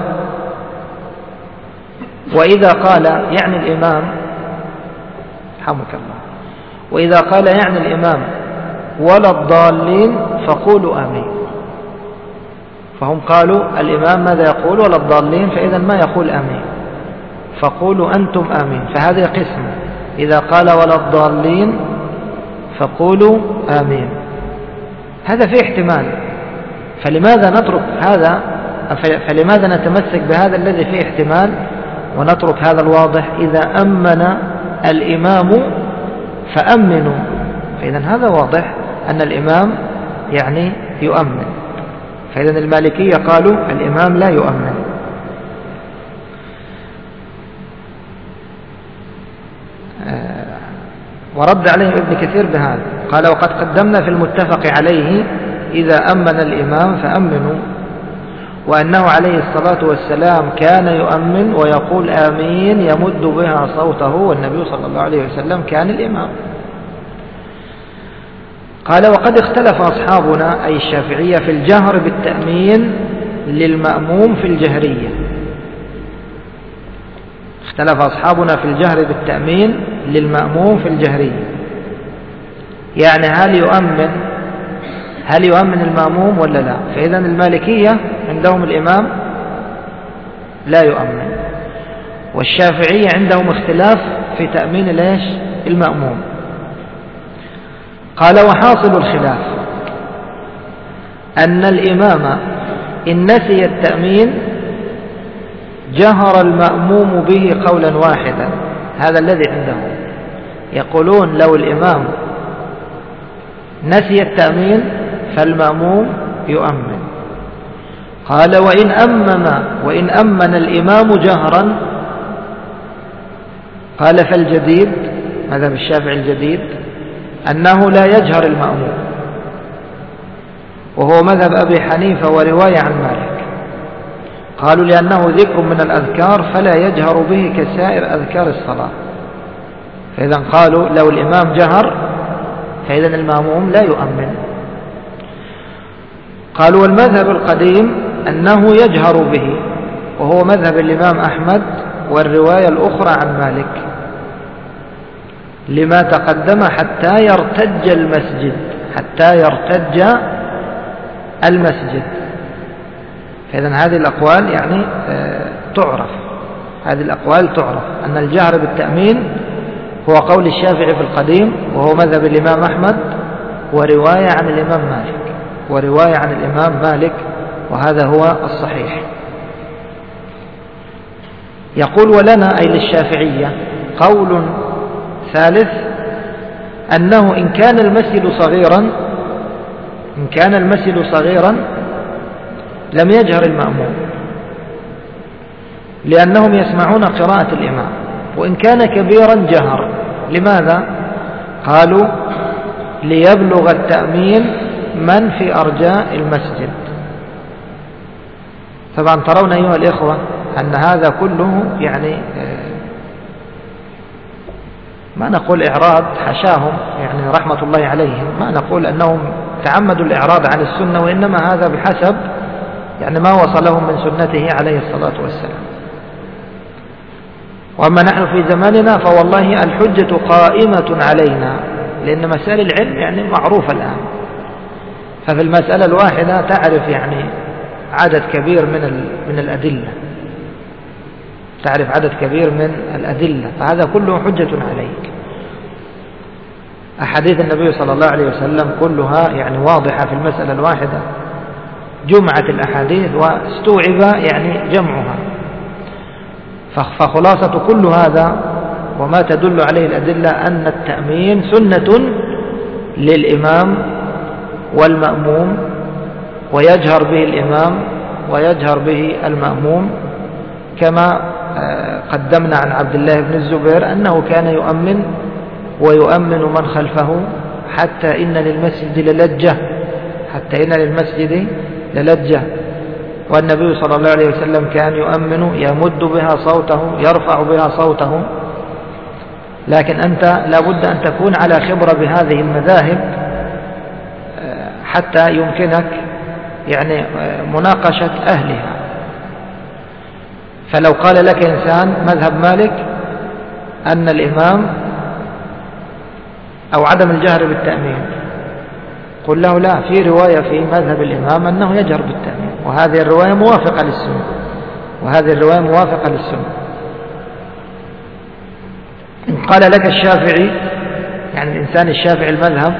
وإذا قال يعني الإمام رحمك الله، وإذا قال يعني الإمام ولا الضالين فقولوا آمين، فهم قالوا الإمام ماذا يقول ولا الضالين، فإذا ما يقول آمين، فقولوا أنتم آمين. فهذا قسم، إذا قال ولا الضالين فقولوا آمين، هذا فيه احتمال، فلماذا نترك هذا، فلماذا نتمسك بهذا الذي فيه احتمال ونترك هذا الواضح؟ إذا أمن الإمام فأمنوا، فإذا هذا واضح أن الإمام يعني يؤمن، فإذا المالكية قالوا الإمام لا يؤمن. ورد عليهم ابن كثير بهذا، قال وقد قدمنا في المتفق عليه إذا أمن الإمام فأمنوا، وأنه عليه الصلاة والسلام كان يؤمن ويقول آمين يمد بها صوته، والنبي صلى الله عليه وسلم كان الإمام. قال وقد اختلف أصحابنا أي الشافعية في الجهر بالتأمين للمأموم في الجهرية، اختلف أصحابنا في الجهر بالتأمين للمأموم في الجهرية، يعني هل يؤمن هل يؤمن المأموم ولا لا؟ فإذا المالكية عندهم الإمام لا يؤمن، والشافعية عندهم اختلاف في تأمين ليش المأموم. قال وحاصل الخلاف أن الإمام إن نسي التأمين جهر المأموم به قولا واحدا. هذا الذي عندهم، يقولون لو الإمام نسي التأمين فالمأموم يؤمن. قال وإن أمم وإن أمن الإمام جهرا، قال فالجديد، مذهب الشافعي الجديد، أنه لا يجهر المأموم، وهو مذهب أبي حنيفة ورواية عن مالك. قالوا لأنه ذكر من الأذكار فلا يجهر به كسائر أذكار الصلاة، فإذا قالوا لو الإمام جهر فإذا المأموم لا يؤمن. قالوا والمذهب القديم أنه يجهر به، وهو مذهب الإمام أحمد والرواية الأخرى عن مالك، لما تقدم حتى يرتج المسجد، حتى يرتج المسجد. فإذا هذه الأقوال يعني تعرف، هذه الأقوال تعرف أن الجهر بالتأمين هو قول الشافعي في القديم، وهو مذهب الإمام أحمد ورواية عن الإمام مالك ورواية عن الإمام مالك وهذا هو الصحيح. يقول ولنا أي للشافعية قول ثالث، أنه إن كان المسجد صغيرا إن كان المسجد صغيرا لم يجهر المأموم، لأنهم يسمعون قراءة الإمام، وإن كان كبيرا جهر. لماذا؟ قالوا ليبلغ التأمين من في أرجاء المسجد. طبعا ترون أيها الإخوة أن هذا كله يعني ما نقول إعراض، حشاهم يعني رحمة الله عليهم، ما نقول أنهم تعمدوا الإعراض عن السنة، وإنما هذا بحسب يعني ما وصلهم من سنته عليه الصلاة والسلام. وأما نحن في زماننا فوالله الحجة قائمة علينا، لأن مسائل العلم يعني معروفة الآن، ففي المسألة الواحدة تعرف يعني عدد كبير من من الأدلة، تعرف عدد كبير من الأدلة، فهذا كله حجة عليك. أحاديث النبي صلى الله عليه وسلم كلها يعني واضحة في المسألة الواحدة، جمعت الأحاديث واستوعب يعني جمعها. فخلاصة كل هذا وما تدل عليه الأدلة أن التأمين سنة للإمام والمأموم، ويجهر به الإمام ويجهر به المأموم، كما قدمنا عن عبد الله بن الزبير أنه كان يؤمن ويؤمن من خلفه حتى إن للمسجد للجة حتى إن للمسجد للجة والنبي صلى الله عليه وسلم كان يؤمن يمد بها صوته يرفع بها صوته. لكن أنت لابد أن تكون على خبرة بهذه المذاهب حتى يمكنك يعني مناقشة أهلها. فلو قال لك إنسان مذهب مالك أن الإمام أو عدم الجهر بالتأمين، قل له لا، في رواية في مذهب الإمام أنه يجهر بالتأمين، وهذه الرواية موافقة للسنة وهذه الرواية موافقة للسنة. إن قال لك الشافعي يعني الإنسان الشافعي المذهب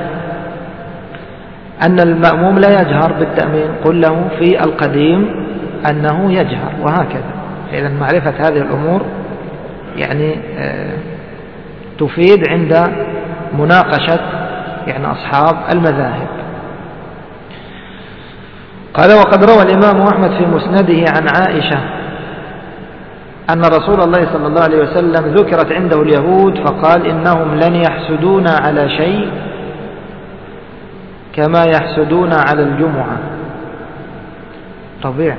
أن المأموم لا يجهر بالتأمين، قل له في القديم أنه يجهر، وهكذا. فإذا معرفة هذه الأمور يعني تفيد عند مناقشة يعني أصحاب المذاهب. قال وقد روى الإمام أحمد في مسنده عن عائشة أن رسول الله صلى الله عليه وسلم ذكرت عنده اليهود فقال إنهم لن يحسدون على شيء كما يحسدون على الجمعة. ربيع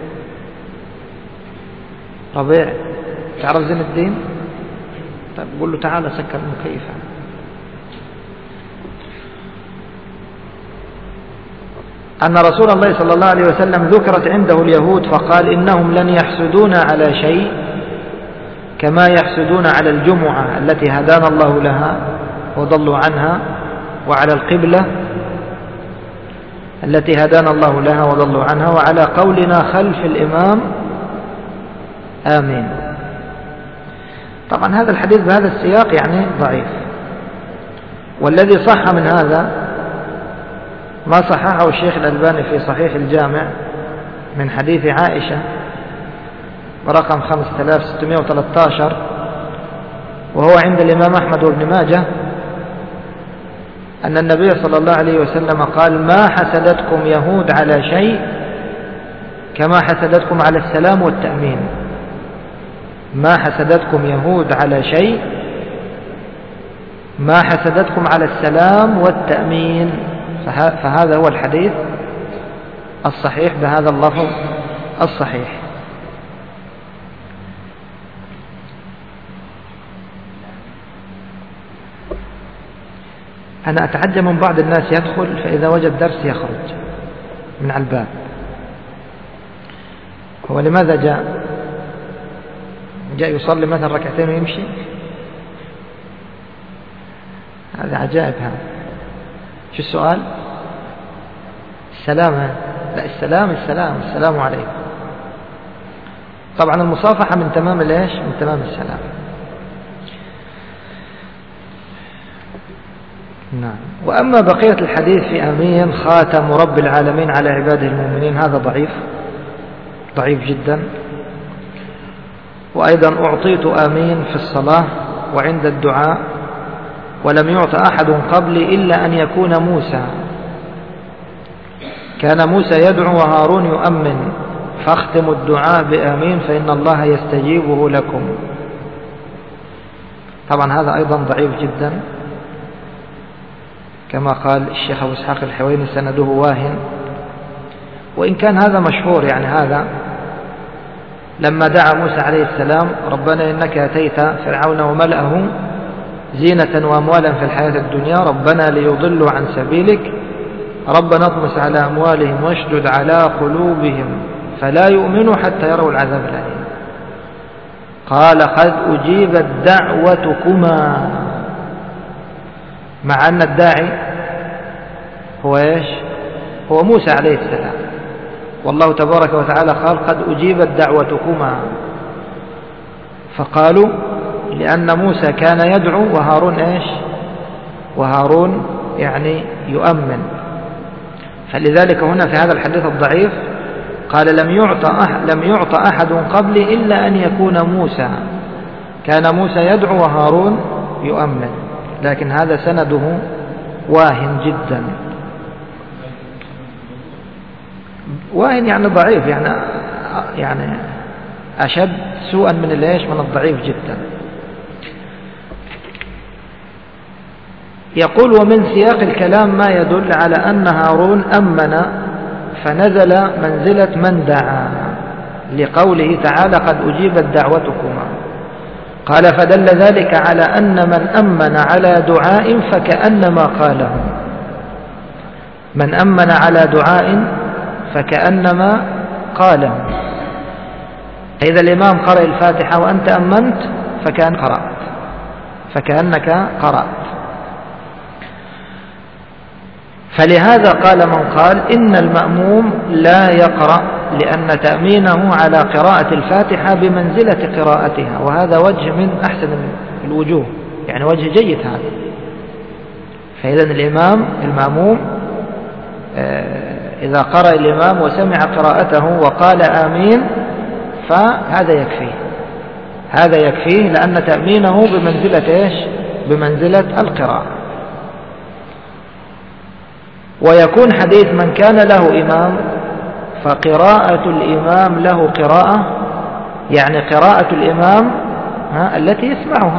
ربيع تعرف زين الدين؟ طيب قول له تعالى سكر المكيف. أن رسول الله صلى الله عليه وسلم ذكرت عنده اليهود فقال إنهم لن يحسدون على شيء كما يحسدون على الجمعة التي هدانا الله لها وضلوا عنها، وعلى القبلة التي هدانا الله لها وضلوا عنها، وعلى قولنا خلف الإمام آمين. طبعا هذا الحديث بهذا السياق يعني ضعيف، والذي صح من هذا ما صححه الشيخ الألباني في صحيح الجامع من حديث عائشة برقم خمسة آلاف وستمائة وثلاثة عشر، وهو عند الإمام أحمد وابن ماجه، أن النبي صلى الله عليه وسلم قال: ما حسدتكم يهود على شيء كما حسدتكم على السلام والتأمين. ما حسدتكم يهود على شيء ما حسدتكم على السلام والتأمين. فهذا هو الحديث الصحيح بهذا اللفظ الصحيح. أنا أتعجب من بعض الناس يدخل فإذا وجد درس يخرج من على الباب. هو لماذا جاء؟ جاء يصلي مثلا ركعتين ويمشي؟ هذا عجائب. هذا شو السؤال؟ السلام؟ لا، السلام السلام السلام عليكم. طبعا المصافحة من تمام ليش؟ من تمام السلام. نعم. وأما بقية الحديث في آمين خاتم رب العالمين على عباده المؤمنين، هذا ضعيف ضعيف جدا. وأيضا أعطيت آمين في الصلاة وعند الدعاء ولم يعط أحد قبلي إلا أن يكون موسى. كان موسى يدعو وهارون يؤمن، فاختموا الدعاء بآمين فإن الله يستجيبه لكم. طبعا هذا أيضا ضعيف جدا، كما قال الشيخ أبو إسحاق الحويني سنده واهن، وإن كان هذا مشهور. يعني هذا لما دعا موسى عليه السلام: ربنا إنك أتيت فرعون وملأه زينة وأموالا في الحياة الدنيا ربنا ليضلوا عن سبيلك ربنا اطمس على أموالهم واشدد على قلوبهم فلا يؤمنوا حتى يروا العذاب الأليم. قال: قد أجيبت دعوتكما، مع أن الداعي هو إيش؟ هو موسى عليه السلام، والله تبارك وتعالى قال: قد أجيبت دعوتكما. فقالوا لأن موسى كان يدعو وهارون إيش؟ وهارون يعني يؤمن. فلذلك هنا في هذا الحديث الضعيف قال: لم يعط أحد, لم يعط أحد قبلي إلا أن يكون موسى. كان موسى يدعو وهارون يؤمن، لكن هذا سنده واهن جدا. واهن يعني ضعيف، يعني يعني أشد سوءا من الإيش؟ من الضعيف جدا. يقول: ومن سياق الكلام ما يدل على أن هارون أمن فنزل منزلة من دعا، لقوله تعالى: قد أجيبت دعوتكما. قال: فدل ذلك على أن من أمن على دعاء فكأنما قاله. من أمن على دعاء فكأنما قاله. إذا الإمام قرأ الفاتحة وأنت أمنت فكأن قرأت، فكأنك قرأت. فلهذا قال من قال إن المأموم لا يقرأ، لأن تأمينه على قراءة الفاتحة بمنزلة قراءتها، وهذا وجه من أحسن الوجوه، يعني وجه جيد هذا. فإذا الإمام المأموم إذا قرأ الإمام وسمع قراءته وقال آمين فهذا يكفيه، هذا يكفيه، لأن تأمينه بمنزلة إيش؟ بمنزلة القراءة. ويكون حديث من كان له إمام فقراءة الإمام له قراءة، يعني قراءة الإمام التي يسمعها،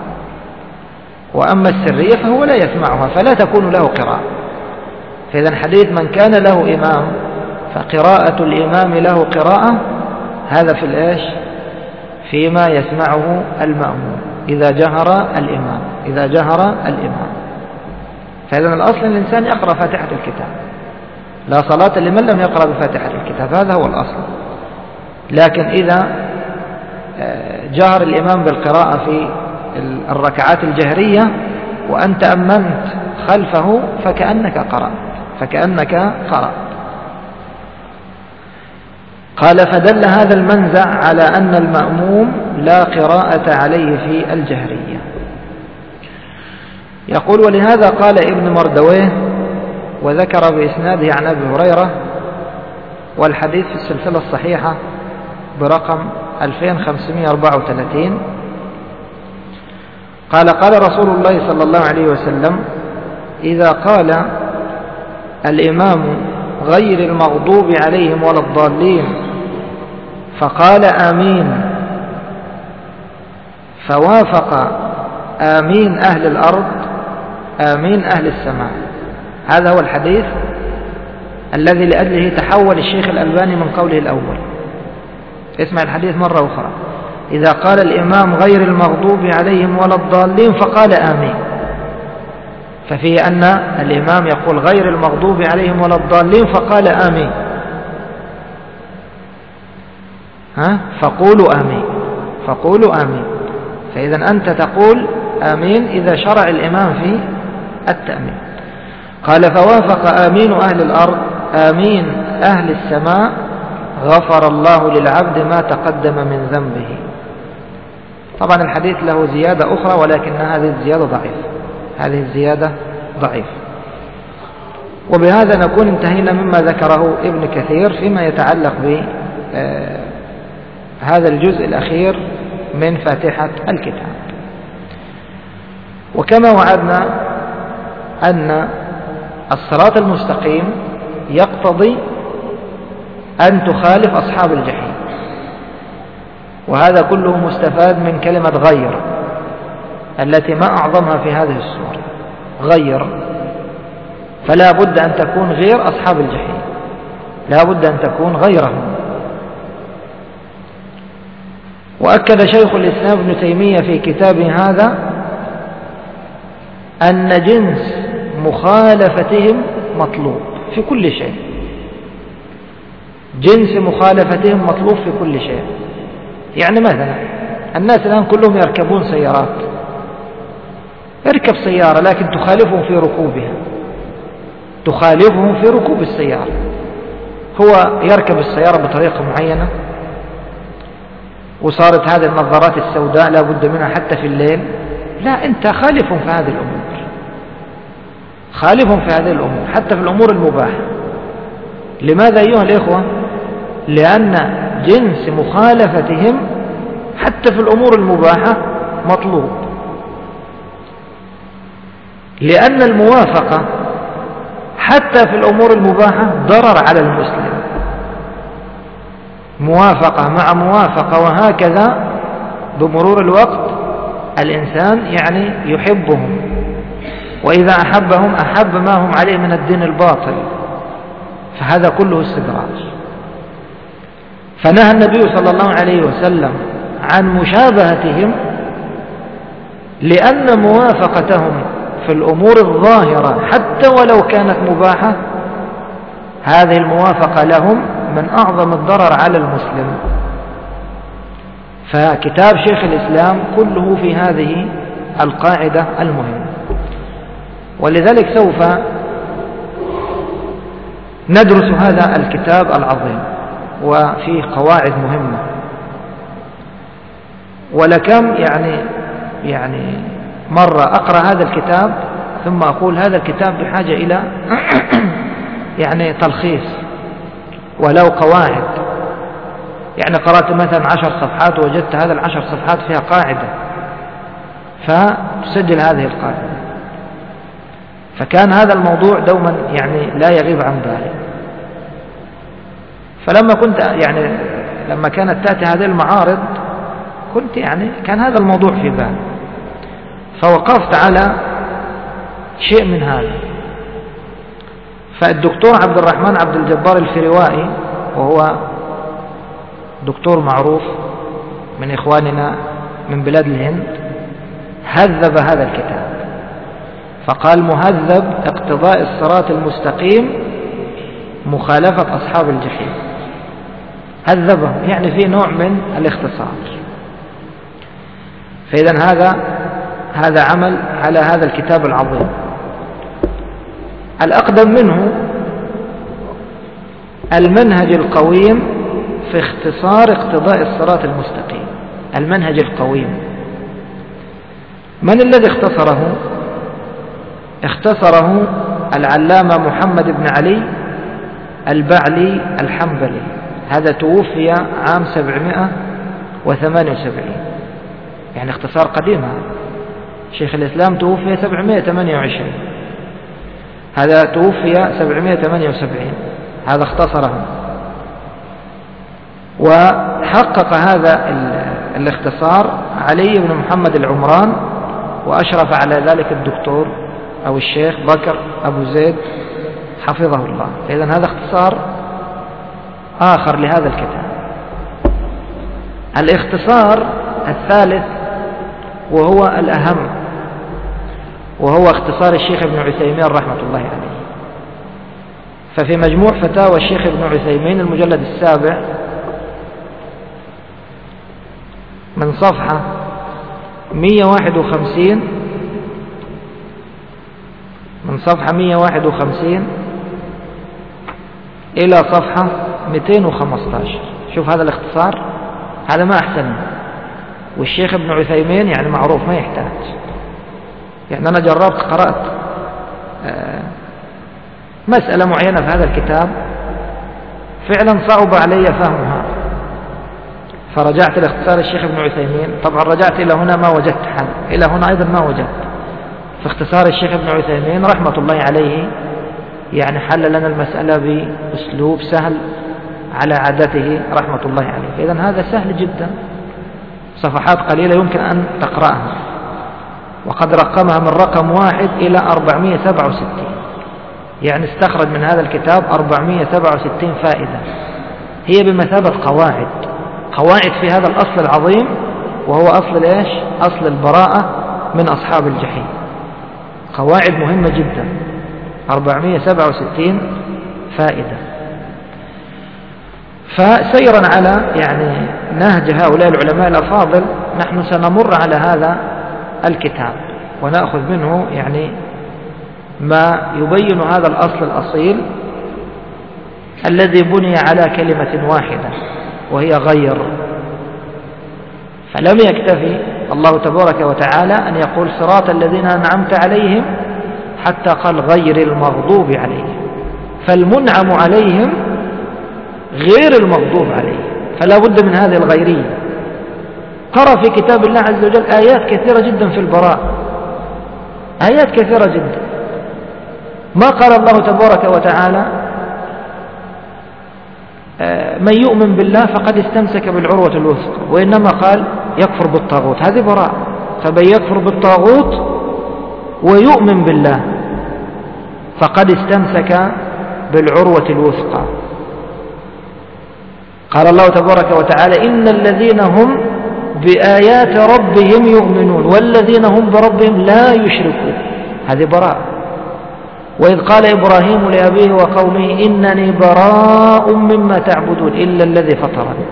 وأما السرية فهو لا يسمعها فلا تكون له قراءة. فإذا حديث من كان له إمام فقراءة الإمام له قراءة، هذا في الإيش؟ فيما يسمعه المأموم إذا جهر الإمام، إذا جهر الإمام. فإذا الأصل أن الإنسان يقرأ فاتحة الكتاب، لا صلاة لمن لم يقرأ بفاتحة الكتاب، هذا هو الأصل. لكن إذا جهر الإمام بالقراءة في الركعات الجهرية وأنت أمنت خلفه فكأنك قرأت، فكأنك قرأت. قال: فدل هذا المنزع على أن المأموم لا قراءة عليه في الجهرية. يقول: ولهذا قال ابن مردويه وذكر بإسناده عن أبي هريرة، والحديث في السلسلة الصحيحة برقم ألفين وخمسمائة وأربعة وثلاثين. قال قال رسول الله صلى الله عليه وسلم: إذا قال الإمام غير المغضوب عليهم ولا الضالين فقال آمين، فوافق آمين أهل الأرض آمين أهل السماء. هذا هو الحديث الذي لأجله تحول الشيخ الألباني من قوله الأول. اسمع الحديث مرة أخرى: إذا قال الإمام غير المغضوب عليهم ولا الضالين فقال آمين، ففيه أن الإمام يقول غير المغضوب عليهم ولا الضالين فقال آمين، ها فقولوا آمين فقولوا آمين. فإذا أنت تقول آمين إذا شرع الإمام في التأمين. قال: فوافق آمين أهل الأرض آمين أهل السماء غفر الله للعبد ما تقدم من ذنبه. طبعا الحديث له زيادة أخرى، ولكن هذه الزيادة ضعيفة هذه الزيادة ضعيفة. وبهذا نكون انتهينا مما ذكره ابن كثير فيما يتعلق بهذا الجزء الأخير من فاتحة الكتاب. وكما وعدنا أن الصراط المستقيم يقتضي أن تخالف أصحاب الجحيم، وهذا كله مستفاد من كلمة غير التي ما أعظمها في هذه السورة. غير، فلا بد أن تكون غير أصحاب الجحيم، لا بد أن تكون غيرهم. وأكد شيخ الإسلام ابن تيمية في كتابه هذا أن جنس مخالفتهم مطلوب في كل شيء، جنس مخالفتهم مطلوب في كل شيء. يعني مثلا الناس الآن كلهم يركبون سيارات، اركب سيارة لكن تخالفهم في ركوبها، تخالفهم في ركوب السيارة. هو يركب السيارة بطريقة معينة، وصارت هذه النظارات السوداء لا بد منها حتى في الليل، لا، أنت خالفهم في هذه الأمور، خالفهم في هذه الأمور حتى في الأمور المباحة. لماذا أيها الإخوة؟ لأن جنس مخالفتهم حتى في الأمور المباحة مطلوب، لأن الموافقة حتى في الأمور المباحة ضرر على المسلم، موافقة مع موافقة، وهكذا بمرور الوقت الإنسان يعني يحبهم، وإذا أحبهم أحب ما هم عليه من الدين الباطل، فهذا كله استدراج. فنهى النبي صلى الله عليه وسلم عن مشابهتهم، لأن موافقتهم في الأمور الظاهرة حتى ولو كانت مباحة، هذه الموافقة لهم من أعظم الضرر على المسلم. فكتاب شيخ الإسلام كله في هذه القاعدة المهمة، ولذلك سوف ندرس هذا الكتاب العظيم وفيه قواعد مهمة. ولكم يعني يعني مرة أقرأ هذا الكتاب ثم أقول هذا الكتاب بحاجة إلى يعني تلخيص ولو قواعد. يعني قرأت مثلا عشر صفحات ووجدت هذا العشر صفحات فيها قاعدة، فتسجل هذه القاعدة. فكان هذا الموضوع دوما يعني لا يغيب عن بالي. فلما كنت يعني لما كانت تأتي هذه المعارض كنت يعني كان هذا الموضوع في بالي، فوقفت على شيء من هذا. فالدكتور عبد الرحمن عبد الجبار الفروائي، وهو دكتور معروف من إخواننا من بلاد الهند، هذب هذا الكتاب فقال: مهذب اقتضاء الصراط المستقيم مخالفة أصحاب الجحيم. هذبهم يعني في نوع من الاختصار. فإذا هذا هذا عمل على هذا الكتاب العظيم. الأقدم منه المنهج القويم في اختصار اقتضاء الصراط المستقيم. المنهج القويم من الذي اختصره؟ اختصره العلامة محمد بن علي البعلي الحنبلي، هذا توفي عام سبعمائة وثمانية وسبعين، يعني اختصار قديم. هذا شيخ الإسلام توفي سبعمائة وثمانية وعشرين، هذا توفي سبعمائة وثمانية وسبعين، هذا اختصره. وحقق هذا الاختصار علي بن محمد العمران، وأشرف على ذلك الدكتور أو الشيخ بكر أبو زيد حفظه الله. إذن هذا اختصار آخر لهذا الكتاب. الاختصار الثالث وهو الأهم، وهو اختصار الشيخ ابن عثيمين رحمة الله عليه. ففي مجموع فتاوى الشيخ ابن عثيمين المجلد السابع من صفحة مئة وواحد وخمسين من صفحة مئة وواحد وخمسين إلى صفحة مئتين وخمسة عشر. شوف هذا الاختصار، هذا ما أحسنه. والشيخ ابن عثيمين يعني معروف ما يحتاج، يعني أنا جربت قرأت مسألة معينة في هذا الكتاب فعلا صعب علي فهمها، فرجعت لاختصار الشيخ ابن عثيمين. طبعا رجعت إلى هنا ما وجدت حل، إلى هنا أيضا ما وجدت. فاختصار الشيخ ابن عثيمين رحمة الله عليه يعني حل لنا المسألة بأسلوب سهل على عادته رحمة الله عليه. إذن هذا سهل جدا، صفحات قليلة يمكن أن تقرأها، وقد رقمها من رقم واحد إلى أربعمائة وسبعة وستين، يعني استخرج من هذا الكتاب أربعمائة وسبعة وستين فائدة، هي بمثابة قواعد قواعد في هذا الأصل العظيم، وهو أصل إيش؟ أصل البراءة من أصحاب الجحيم. قواعد مهمة جدا، أربعمائة وسبعة وستين فائدة. فسيرا على يعني نهج هؤلاء العلماء الأفاضل، نحن سنمر على هذا الكتاب ونأخذ منه يعني ما يبين هذا الأصل الأصيل الذي بني على كلمة واحدة وهي غير. فلم يكتفي الله تبارك وتعالى أن يقول صراط الذين أنعمت عليهم حتى قال غير المغضوب عليهم، فالمنعم عليهم غير المغضوب عليهم، فلا بد من هذه الغيرية. قرأ في كتاب الله عز وجل آيات كثيرة جدا في البراء، آيات كثيرة جدا. ما قال الله تبارك وتعالى من يؤمن بالله فقد استمسك بالعروة الوثقى، وإنما قال يكفر بالطاغوت، هذه براء. فمن يكفر بالطاغوت ويؤمن بالله فقد استمسك بالعروة الوثقى. قال الله تبارك وتعالى إن الذين هم بآيات ربهم يؤمنون والذين هم بربهم لا يشركون، هذه براء. وإذ قال إبراهيم لأبيه وقومه إنني براء مما تعبدون إلا الذي فطرني.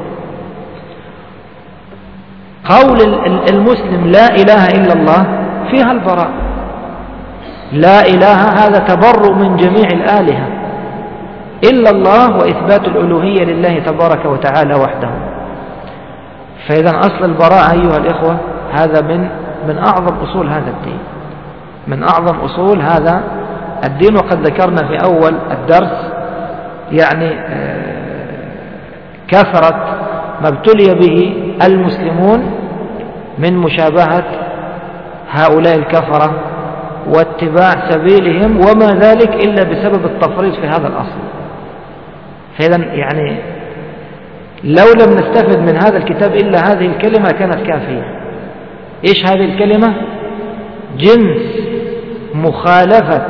قول المسلم لا إله إلا الله فيها البراء، لا إله هذا تبرؤ من جميع الآلهة إلا الله، وإثبات الألوهية لله تبارك وتعالى وحده. فإذا أصل البراء أيها الإخوة هذا من من أعظم أصول هذا الدين، من أعظم أصول هذا الدين. وقد ذكرنا في أول الدرس يعني كثرة ما ابتلي به المسلمون من مشابهة هؤلاء الكفرة واتباع سبيلهم، وما ذلك إلا بسبب التفريط في هذا الأصل. فإذا يعني لو لم نستفد من هذا الكتاب إلا هذه الكلمة كانت كافية. إيش هذه الكلمة؟ جنس مخالفة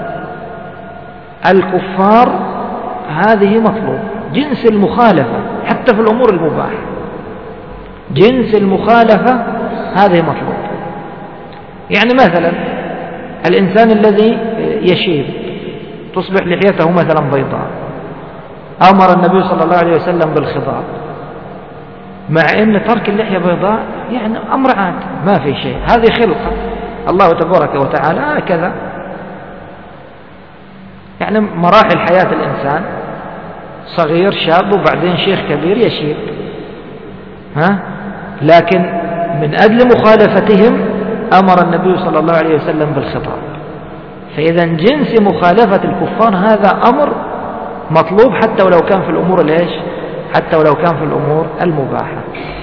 الكفار، هذه مطلوب. جنس المخالفة حتى في الأمور المباحة، جنس المخالفة هذه مطلوب. يعني مثلا الإنسان الذي يشيب تصبح لحيته مثلا بيضاء، أمر النبي صلى الله عليه وسلم بالخضاب، مع أن ترك اللحية بيضاء يعني أمر عادي ما في شيء، هذه خلقة الله تبارك وتعالى هكذا. يعني مراحل حياة الإنسان، صغير شاب وبعدين شيخ كبير يشيب، ها؟ لكن من أجل مخالفتهم أمر النبي صلى الله عليه وسلم بالخطاب. فإذا جنس مخالفة الكفار هذا أمر مطلوب حتى ولو كان في الأمور الإيش حتى ولو كان في الأمور المباحة.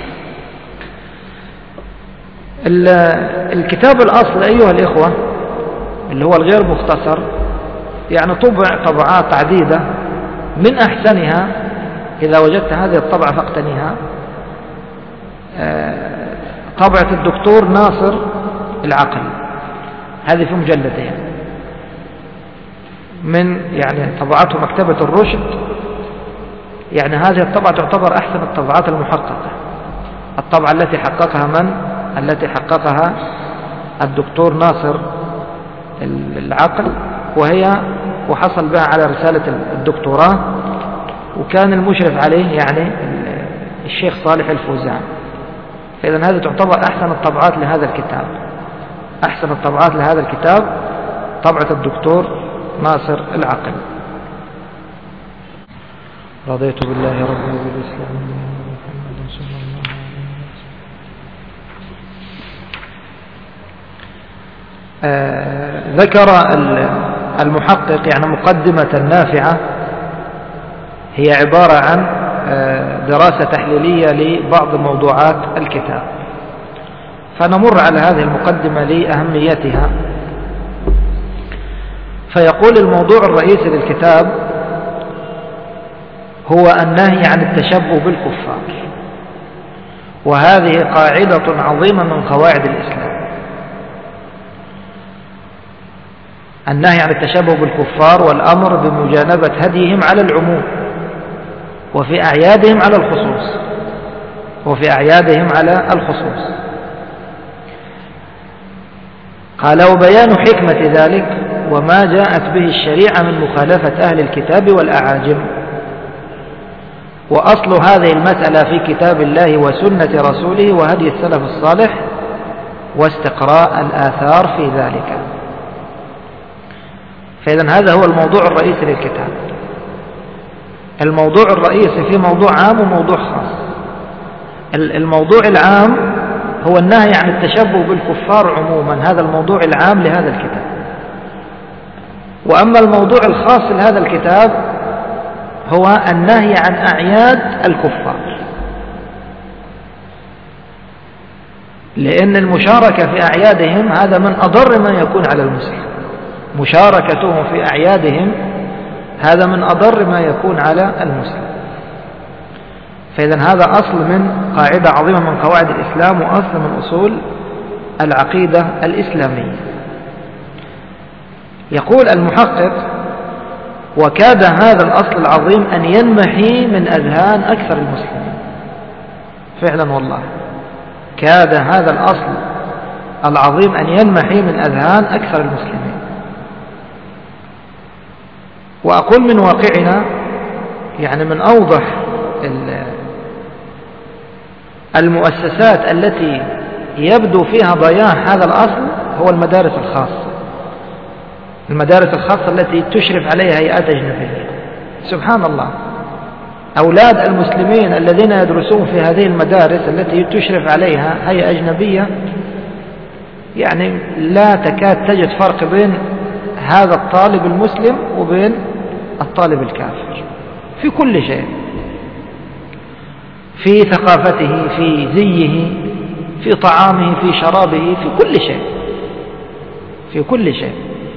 الكتاب الأصل أيها الإخوة اللي هو الغير مختصر يعني طبع طبعات عديدة، من أحسنها إذا وجدت هذه الطبعة فاقتنيها طبعة الدكتور ناصر العقل، هذه في مجلدين من يعني طبعته مكتبة الرشد. يعني هذه الطبعة تعتبر أحسن الطبعات المحققة، الطبعة التي حققها من؟ التي حققها الدكتور ناصر العقل، وهي وحصل بها على رسالة الدكتوراه، وكان المشرف عليه يعني الشيخ صالح الفوزان. فإذا هذه تعتبر أحسن الطبعات لهذا الكتاب، أحسن الطبعات لهذا الكتاب طبعة الدكتور ناصر العقل. رضيت بالله ربا وبالإسلام محمد صلى الله عليه وسلم. آه ذكر المحقق يعني مقدمة نافعة، هي عبارة عن دراسة تحليلية لبعض موضوعات الكتاب، فنمر على هذه المقدمة لأهميتها. فيقول الموضوع الرئيسي للكتاب هو النهي عن التشبه بالكفار، وهذه قاعدة عظيمة من قواعد الإسلام. النهي عن التشبه بالكفار والأمر بمجانبة هديهم على العموم، وفي أعيادهم على الخصوص وفي أعيادهم على الخصوص قال: وبيان حكمة ذلك وما جاءت به الشريعة من مخالفة أهل الكتاب والأعاجم. وأصل هذه المسألة في كتاب الله وسنة رسوله وهدي السلف الصالح، واستقراء الآثار في ذلك. فإذا هذا هو الموضوع الرئيسي للكتاب. الموضوع الرئيسي في موضوع عام وموضوع خاص. الموضوع العام هو النهي عن التشبه بالكفار عموما، هذا الموضوع العام لهذا الكتاب. وأما الموضوع الخاص لهذا الكتاب هو النهي عن أعياد الكفار، لأن المشاركة في أعيادهم هذا من أضر ما يكون على المسلم. مشاركتهم في أعيادهم هذا من أضر ما يكون على المسلم. فإذا هذا أصل من قاعدة عظيمة من قواعد الإسلام، وأصل من أصول العقيدة الإسلامية. يقول المحقق: وكاد هذا الأصل العظيم أن ينمحي من أذهان أكثر المسلمين. فعلا والله كاد هذا الأصل العظيم أن ينمحي من أذهان أكثر المسلمين. وأقول من واقعنا، يعني من أوضح المؤسسات التي يبدو فيها ضياع هذا الأصل هو المدارس الخاصة. المدارس الخاصة التي تشرف عليها هيئات أجنبية. سبحان الله، أولاد المسلمين الذين يدرسون في هذه المدارس التي تشرف عليها هيئة أجنبية، يعني لا تكاد تجد فرق بين هذا الطالب المسلم وبين الطالب الكافر في كل شيء، في ثقافته، في زيه، في طعامه، في شرابه، في كل شيء في كل شيء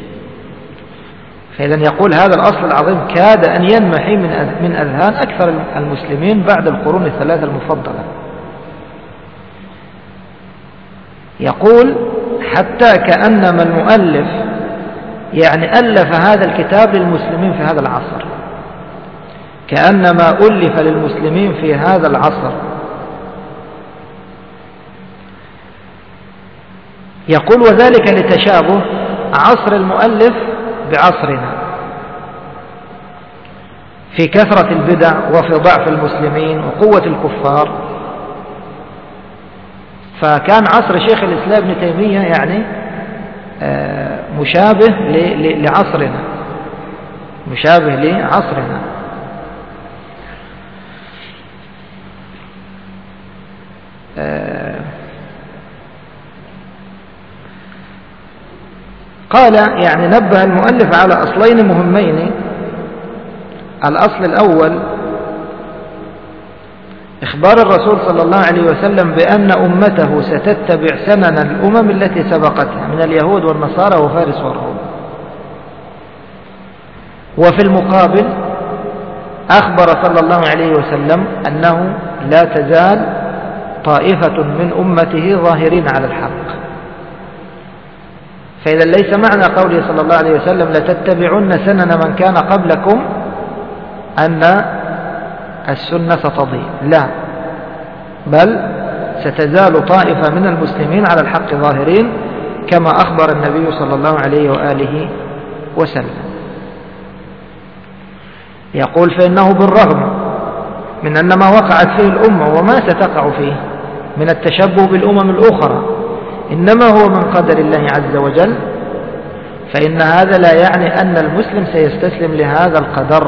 فإذا يقول هذا الأصل العظيم كاد أن ينمحي من أذهان أكثر المسلمين بعد القرون الثلاثة المفضلة. يقول: حتى كأنما المؤلف يعني ألف هذا الكتاب للمسلمين في هذا العصر، كأنما ألف للمسلمين في هذا العصر. يقول: وذلك لتشابه عصر المؤلف بعصرنا في كثرة البدع وفي ضعف المسلمين وقوة الكفار. فكان عصر شيخ الإسلام ابن تيمية يعني مشابه لعصرنا مشابه لعصرنا قال يعني نبه المؤلف على أصلين مهمين. الأصل الأول إخبار الرسول صلى الله عليه وسلم بأن أمته ستتبع سنن الأمم التي سبقتها من اليهود والنصارى وفارس والروم. وفي المقابل أخبر صلى الله عليه وسلم أنه لا تزال طائفة من أمته ظاهرين على الحق. فإذا ليس معنى قوله صلى الله عليه وسلم لتتبعن سنن من كان قبلكم أن السنة ستضيع، لا، بل ستزال طائفة من المسلمين على الحق ظاهرين كما أخبر النبي صلى الله عليه وآله وسلم. يقول فإنه بالرغم من أن ما وقعت فيه الأمة وما ستقع فيه من التشبه بالأمم الأخرى إنما هو من قدر الله عز وجل، فإن هذا لا يعني أن المسلم سيستسلم لهذا القدر.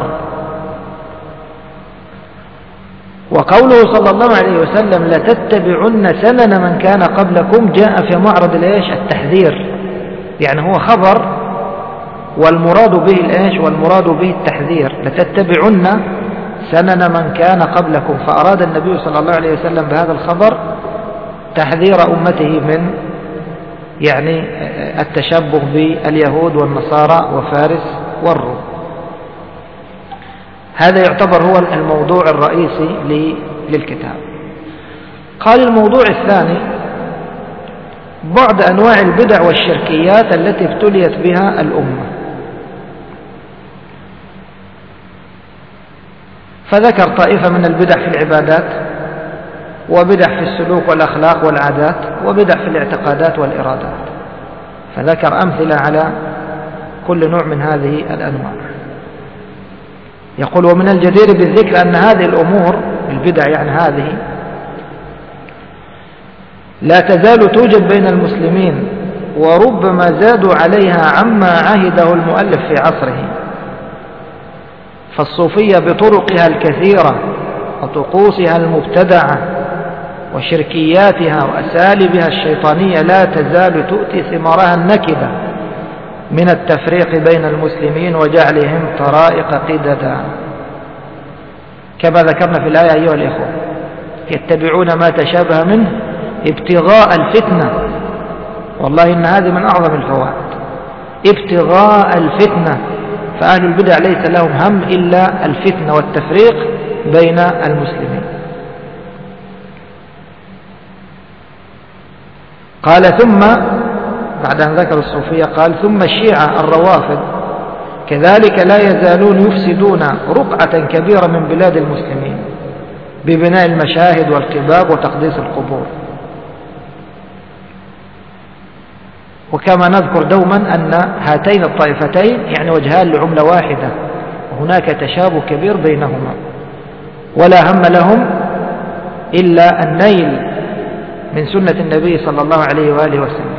وقوله صلى الله عليه وسلم لتتبعن سنن من كان قبلكم جاء في معرض الإيش؟ التحذير، يعني هو خبر والمراد به الإيش؟ والمراد به التحذير. لتتبعن سنن من كان قبلكم، فأراد النبي صلى الله عليه وسلم بهذا الخبر تحذير أمته من يعني التشبه باليهود والنصارى وفارس والروم. هذا يعتبر هو الموضوع الرئيسي للكتاب. قال الموضوع الثاني بعض أنواع البدع والشركيات التي ابتليت بها الأمة، فذكر طائفة من البدع في العبادات، وبدع في السلوك والأخلاق والعادات، وبدع في الاعتقادات والإرادات، فذكر أمثلة على كل نوع من هذه الأنواع. يقول ومن الجدير بالذكر أن هذه الأمور البدع يعني هذه لا تزال توجد بين المسلمين، وربما زادوا عليها عما عهده المؤلف في عصره. فالصوفية بطرقها الكثيرة وطقوسها المبتدعة وشركياتها وأساليبها الشيطانية لا تزال تؤتي ثمارها النكدة من التفريق بين المسلمين وجعلهم طرائق قددا، كما ذكرنا في الآية أيها الإخوة، يتبعون ما تشابه منه ابتغاء الفتنة. والله إن هذه من أعظم الفوائد، ابتغاء الفتنة. فأهل البدع ليس لهم هم إلا الفتنة والتفريق بين المسلمين. قال ثم بعد أن ذكر الصوفية قال ثم الشيعة الروافض كذلك لا يزالون يفسدون رقعة كبيرة من بلاد المسلمين ببناء المشاهد والقباب وتقديس القبور. وكما نذكر دوما أن هاتين الطائفتين يعني وجهان لعملة واحدة، وهناك تشابه كبير بينهما، ولا هم لهم إلا النيل من سنة النبي صلى الله عليه وآله وسلم.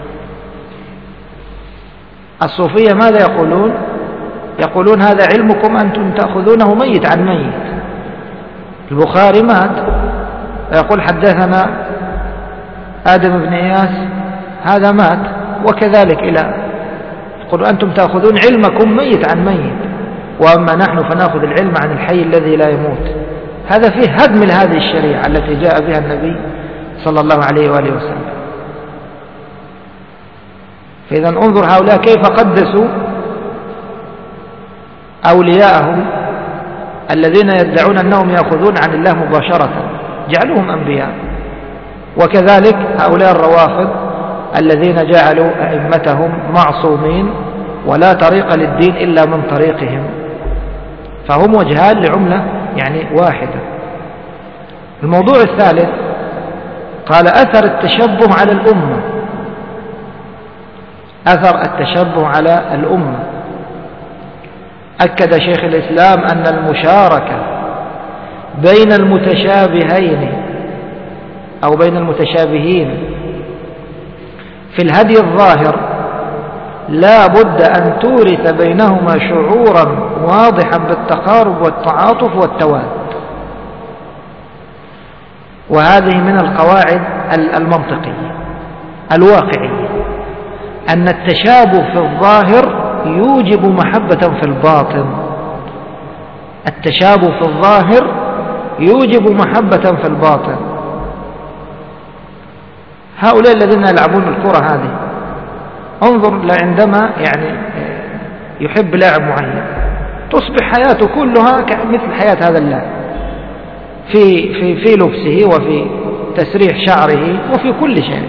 الصوفية ماذا يقولون؟ يقولون هذا علمكم أنتم تأخذونه ميت عن ميت. البخاري مات ويقول حدثنا آدم بن إياس هذا مات، وكذلك إلى يقول أنتم تأخذون علمكم ميت عن ميت، وأما نحن فنأخذ العلم عن الحي الذي لا يموت. هذا فيه هدم لهذه الشريعة التي جاء بها النبي صلى الله عليه وآله وسلم. فإذا انظر هؤلاء كيف قدسوا أولياءهم الذين يدعون أنهم يأخذون عن الله مباشرة، جعلوهم أنبياء. وكذلك هؤلاء الروافض الذين جعلوا أئمتهم معصومين ولا طريق للدين إلا من طريقهم، فهم وجهان لعملة يعني واحدة. الموضوع الثالث قال أثر التشبه على الأمة. أثر التشبه على الأمة. أكد شيخ الإسلام أن المشاركة بين المتشابهين أو بين المتشابهين في الهدي الظاهر لا بد أن تورث بينهما شعورا واضحا بالتقارب والتعاطف والتواد. وهذه من القواعد المنطقية الواقعية أن التشابه في الظاهر يوجب محبة في الباطن. التشابه في الظاهر يوجب محبة في الباطن. هؤلاء الذين يلعبون الكرة هذه، انظر عندما يعني يحب لاعب معين تصبح حياته كلها مثل حياة هذا اللاعب، في في في لبسه وفي تسريح شعره وفي كل شيء.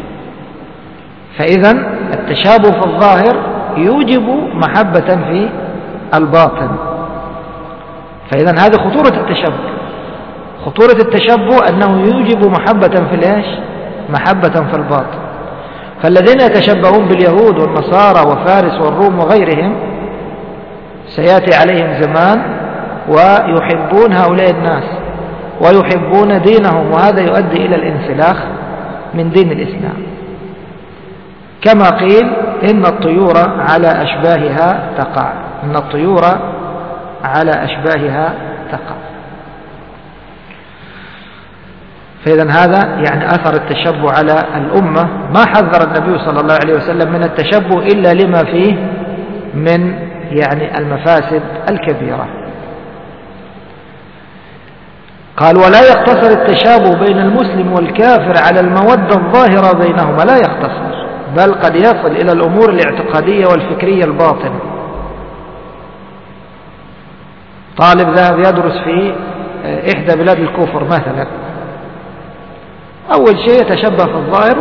فإذا التشابه في الظاهر يوجب محبة في الباطن. فإذا هذه خطورة التشبه. خطورة التشبه أنه يوجب محبة في الإيش؟ محبة في الباطن. فالذين يتشبهون باليهود والنصارى وفارس والروم وغيرهم سيأتي عليهم زمان ويحبون هؤلاء الناس ويحبون دينهم، وهذا يؤدي إلى الانسلاخ من دين الإسلام. كما قيل إن الطيور على أشباهها تقع، إن الطيور على أشباهها تقع. فإذا هذا يعني أثر التشبه على الأمة. ما حذر النبي صلى الله عليه وسلم من التشبه إلا لما فيه من يعني المفاسد الكبيرة. قال ولا يقتصر التشابه بين المسلم والكافر على المودة الظاهرة بينهما، لا يقتصر، بل قد يصل إلى الأمور الاعتقادية والفكرية الباطنة. طالب ذهب يدرس في إحدى بلاد الكفر مثلا، أول شيء يتشبه في الظاهر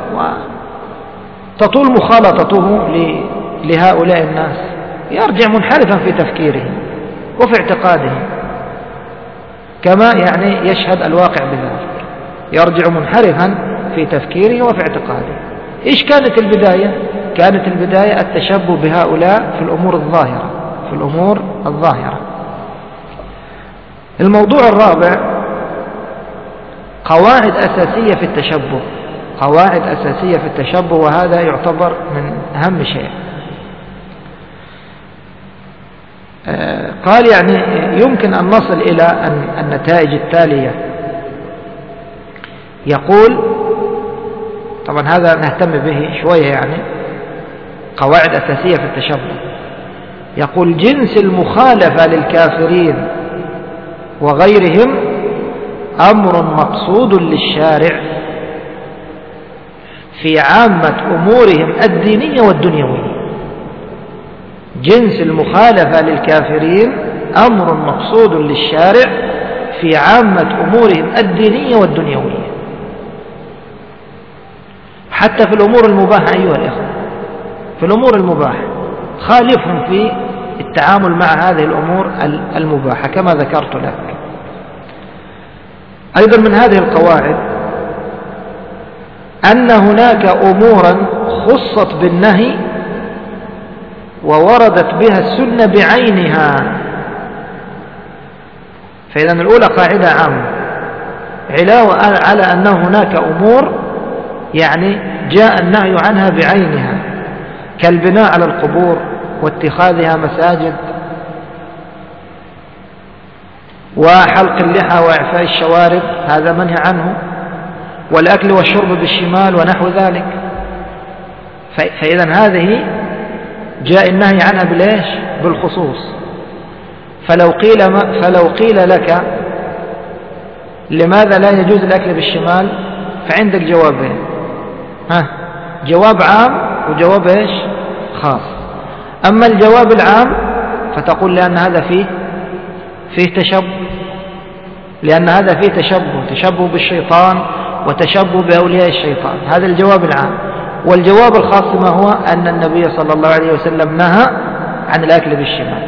وتطول مخالطته لهؤلاء الناس، يرجع منحرفا في تفكيره وفي اعتقاده، كما يعني يشهد الواقع بذلك، يرجع منحرفا في تفكيره وفي اعتقاده. إيش كانت البداية؟ كانت البداية التشبه بهؤلاء في الأمور الظاهرة، في الأمور الظاهرة. الموضوع الرابع قواعد أساسية في التشبه، قواعد أساسية في التشبه، وهذا يعتبر من أهم شيء. قال يعني يمكن أن نصل إلى النتائج التالية. يقول طبعا هذا نهتم به شوية، يعني قواعد أساسية في التشبه. يقول جنس المخالفة للكافرين وغيرهم أمر مقصود للشارع في عامة أمورهم الدينية والدنيوية. جنس المخالفة للكافرين أمر مقصود للشارع في عامة أمورهم الدينية والدنيوية، حتى في الأمور المباحة أيها الإخوة، في الأمور المباحة خالفهم في التعامل مع هذه الأمور المباحة كما ذكرت لك. أيضا من هذه القواعد أن هناك أمورا خصت بالنهي ووردت بها السنة بعينها. فإذا الأولى قاعدة عامة، علاوة على أنه هناك أمور يعني جاء النهي عنها بعينها، كالبناء على القبور واتخاذها مساجد، وحلق اللحى وإعفاء الشوارب، هذا منهي عنه، والأكل والشرب بالشمال ونحو ذلك. فإذا هذه جاء النهي عنها بالإيش؟ بالخصوص. فلو قيل, فلو قيل لك لماذا لا يجوز الأكل بالشمال، فعندك جوابين، ها جواب عام وجواب إيش؟ خاص. أما الجواب العام فتقول لأن هذا فيه فيه تشبه، لأن هذا فيه تشبه، تشبه بالشيطان وتشبه بأولياء الشيطان، هذا الجواب العام. والجواب الخاص ما هو؟ أن النبي صلى الله عليه وسلم نهى عن الأكل بالشمال.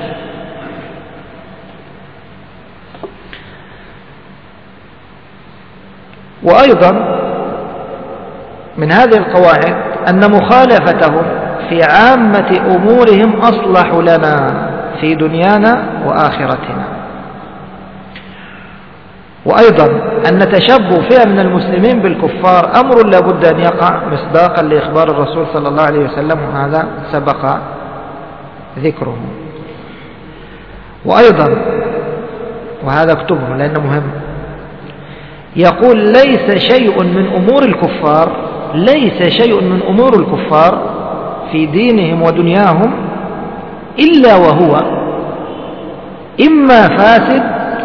وأيضا من هذه القواعد أن مخالفتهم في عامة أمورهم أصلح لنا في دنيانا وآخرتنا. وأيضا أن تشبه فئة من المسلمين بالكفار أمر لا بد أن يقع مصداقا لإخبار الرسول صلى الله عليه وسلم، وهذا سبق ذكره. وأيضا وهذا اكتبه لأنه مهم، يقول ليس شيء من أمور الكفار، ليس شيء من أمور الكفار في دينهم ودنياهم إلا وهو إما فاسد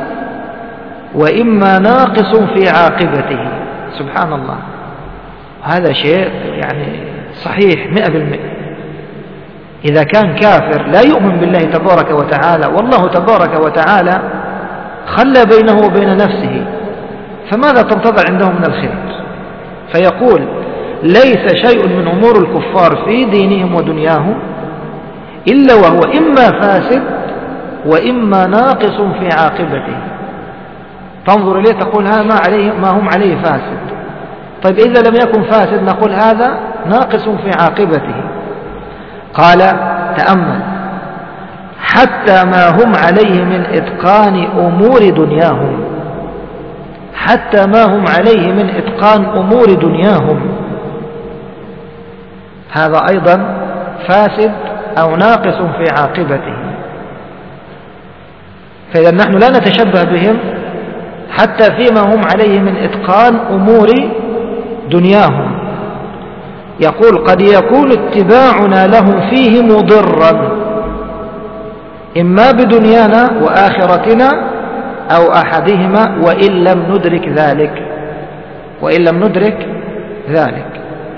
وإما ناقص في عاقبته. سبحان الله، هذا شيء يعني صحيح مئة بالمئة. إذا كان كافر لا يؤمن بالله تبارك وتعالى، والله تبارك وتعالى خلى بينه وبين نفسه، فماذا تنتظر عنده من الخير؟ فيقول ليس شيء من أمور الكفار في دينهم ودنياهم إلا وهو إما فاسد وإما ناقص في عاقبته. تنظر إليه تقول هذا ما عليه ما هم عليه فاسد. طيب إذا لم يكن فاسد نقول هذا ناقص في عاقبته. قال تأمل: حتى ما هم عليه من إتقان أمور دنياهم، حتى ما هم عليه من إتقان أمور دنياهم، هذا أيضا فاسد أو ناقص في عاقبته. فإذا نحن لا نتشبه بهم حتى فيما هم عليه من إتقان أمور دنياهم. يقول: قد يكون اتباعنا لهم فيه مضرا، إما بدنيانا وآخرتنا أو أحدهما، وإن لم ندرك ذلك، وإن لم ندرك ذلك.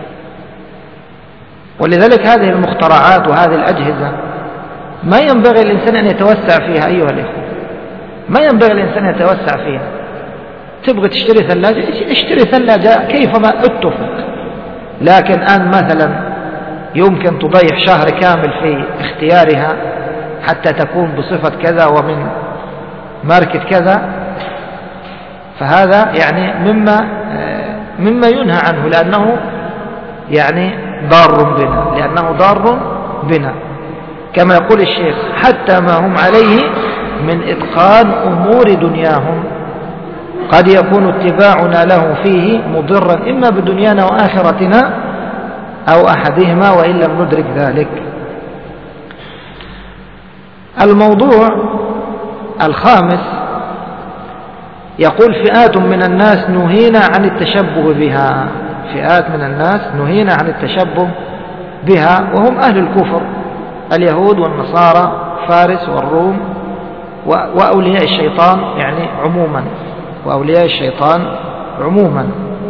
ولذلك هذه المخترعات وهذه الأجهزة ما ينبغي الإنسان أن يتوسع فيها أيها الإخوة، ما ينبغي الإنسان أن يتوسع فيها. تبغى تشتري ثلاجة، اشتري ثلاجة كيفما اتفق، لكن أن مثلا يمكن تضيع شهر كامل في اختيارها حتى تكون بصفة كذا ومن ماركة كذا، فهذا يعني مما مما ينهى عنه، لأنه يعني ضار بنا، لأنه ضار بنا. كما يقول الشيخ: حتى ما هم عليه من إتقان أمور دنياهم قد يكون اتباعنا له فيه مضرا، إما بدنيانا وآخرتنا أو أحدهما، وإن لم ندرك ذلك. الموضوع الخامس يقول: فئات من الناس نهينا عن التشبه بها، فئات من الناس نهينا عن التشبه بها، وهم أهل الكفر، اليهود والنصارى، فارس والروم، وأولياء الشيطان يعني عموما، وأولياء الشيطان عموما.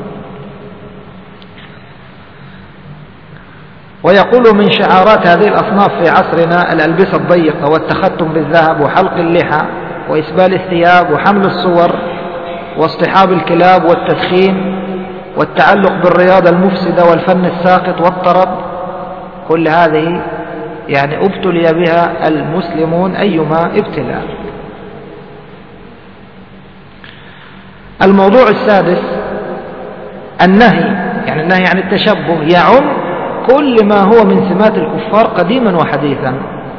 ويقول: من شعارات هذه الأصناف في عصرنا الألبسة الضيقة والتختم بالذهب وحلق اللحى وإسبال الثياب وحمل الصور واصطحاب الكلاب والتدخين والتعلق بالرياضة المفسدة والفن الساقط والطرب. كل هذه يعني ابتلي بها المسلمون أيما ابتلاء. الموضوع السادس النهي، يعني النهي عن التشبه يعم كل ما هو من سمات الكفار قديما وحديثا.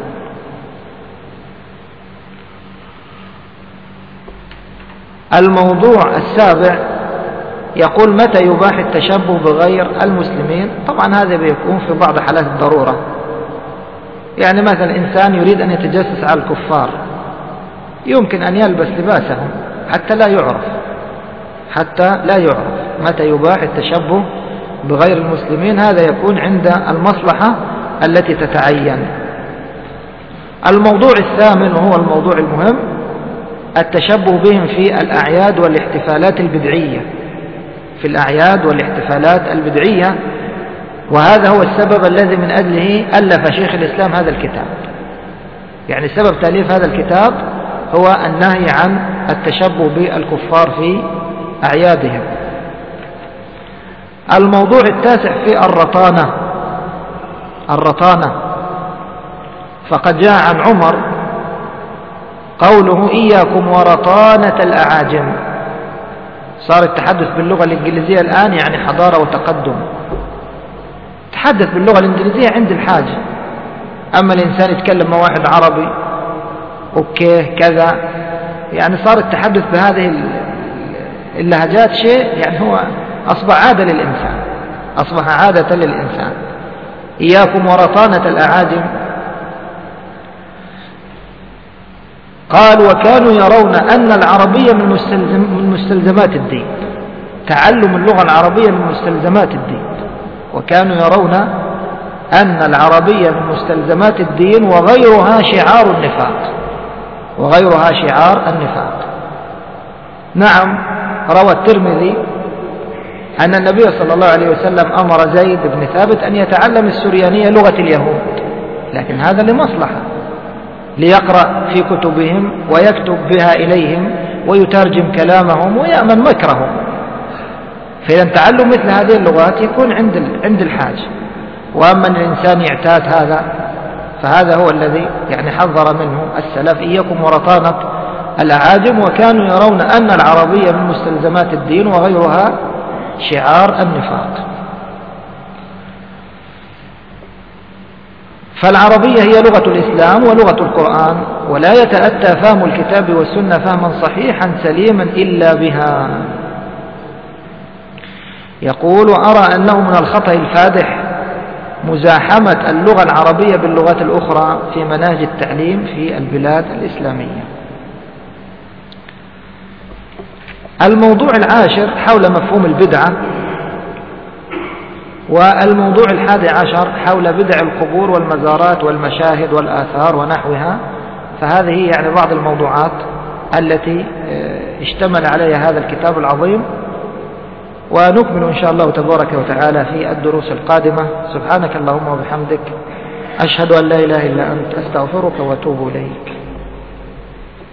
الموضوع السابع يقول: متى يباح التشبه بغير المسلمين؟ طبعا هذا بيكون في بعض حالات الضرورة، يعني مثلا إنسان يريد أن يتجسس على الكفار، يمكن أن يلبس لباسهم حتى لا يعرف، حتى لا يعرف. متى يباح التشبه بغير المسلمين؟ هذا يكون عند المصلحة التي تتعين. الموضوع الثامن وهو الموضوع المهم: التشبه بهم في الأعياد والاحتفالات البدعية، في الأعياد والاحتفالات البدعية. وهذا هو السبب الذي من أجله ألف شيخ الإسلام هذا الكتاب، يعني سبب تأليف هذا الكتاب هو النهي عن التشبه بالكفار في أعيادهم. الموضوع التاسع في الرطانة، الرطانة. فقد جاء عن عمر قوله: إياكم ورطانة الأعاجم. صار التحدث باللغة الإنجليزية الآن يعني حضارة وتقدم، تحدث باللغة الإنجليزية عند الحاجة. أما الإنسان يتكلم مع واحد عربي أوكي كذا، يعني صار التحدث بهذه اللهجات شيء يعني هو أصبح عادة للإنسان، أصبح عادة للإنسان. إياكم ورطانة الأعاجم. قال: وكانوا يرون أن العربية من مستلزم من مستلزمات الدين، تعلم اللغة العربية من مستلزمات الدين. وكانوا يرون أن العربية من مستلزمات الدين وغيرها شعار النفاق، وغيرها شعار النفاق. نعم، روى الترمذي أن النبي صلى الله عليه وسلم أمر زيد بن ثابت أن يتعلم السريانية لغة اليهود، لكن هذا لمصلحة، ليقرأ في كتبهم ويكتب بها إليهم ويترجم كلامهم ويأمن مكرهم. فإذا تعلم مثل هذه اللغات يكون عند عند الحاج. وأما أن الإنسان يعتاد هذا فهذا هو الذي يعني حذر منه السلف، إياكم ورطانة الأعاجم، وكانوا يرون أن العربية من مستلزمات الدين وغيرها شعار النفاق. فالعربية هي لغة الإسلام ولغة القرآن، ولا يتأتى فهم الكتاب والسنة فهما صحيحا سليما إلا بها. يقول: أرى أنه من الخطأ الفادح مزاحمة اللغة العربية باللغات الأخرى في مناهج التعليم في البلاد الإسلامية. الموضوع العاشر حول مفهوم البدعة، والموضوع الحادي عشر حول بدع القبور والمزارات والمشاهد والآثار ونحوها. فهذه يعني بعض الموضوعات التي اشتمل عليها هذا الكتاب العظيم، ونكمل إن شاء الله تبارك وتعالى في الدروس القادمة. سبحانك اللهم وبحمدك، أشهد أن لا إله إلا أنت، أستغفرك وأتوب إليك.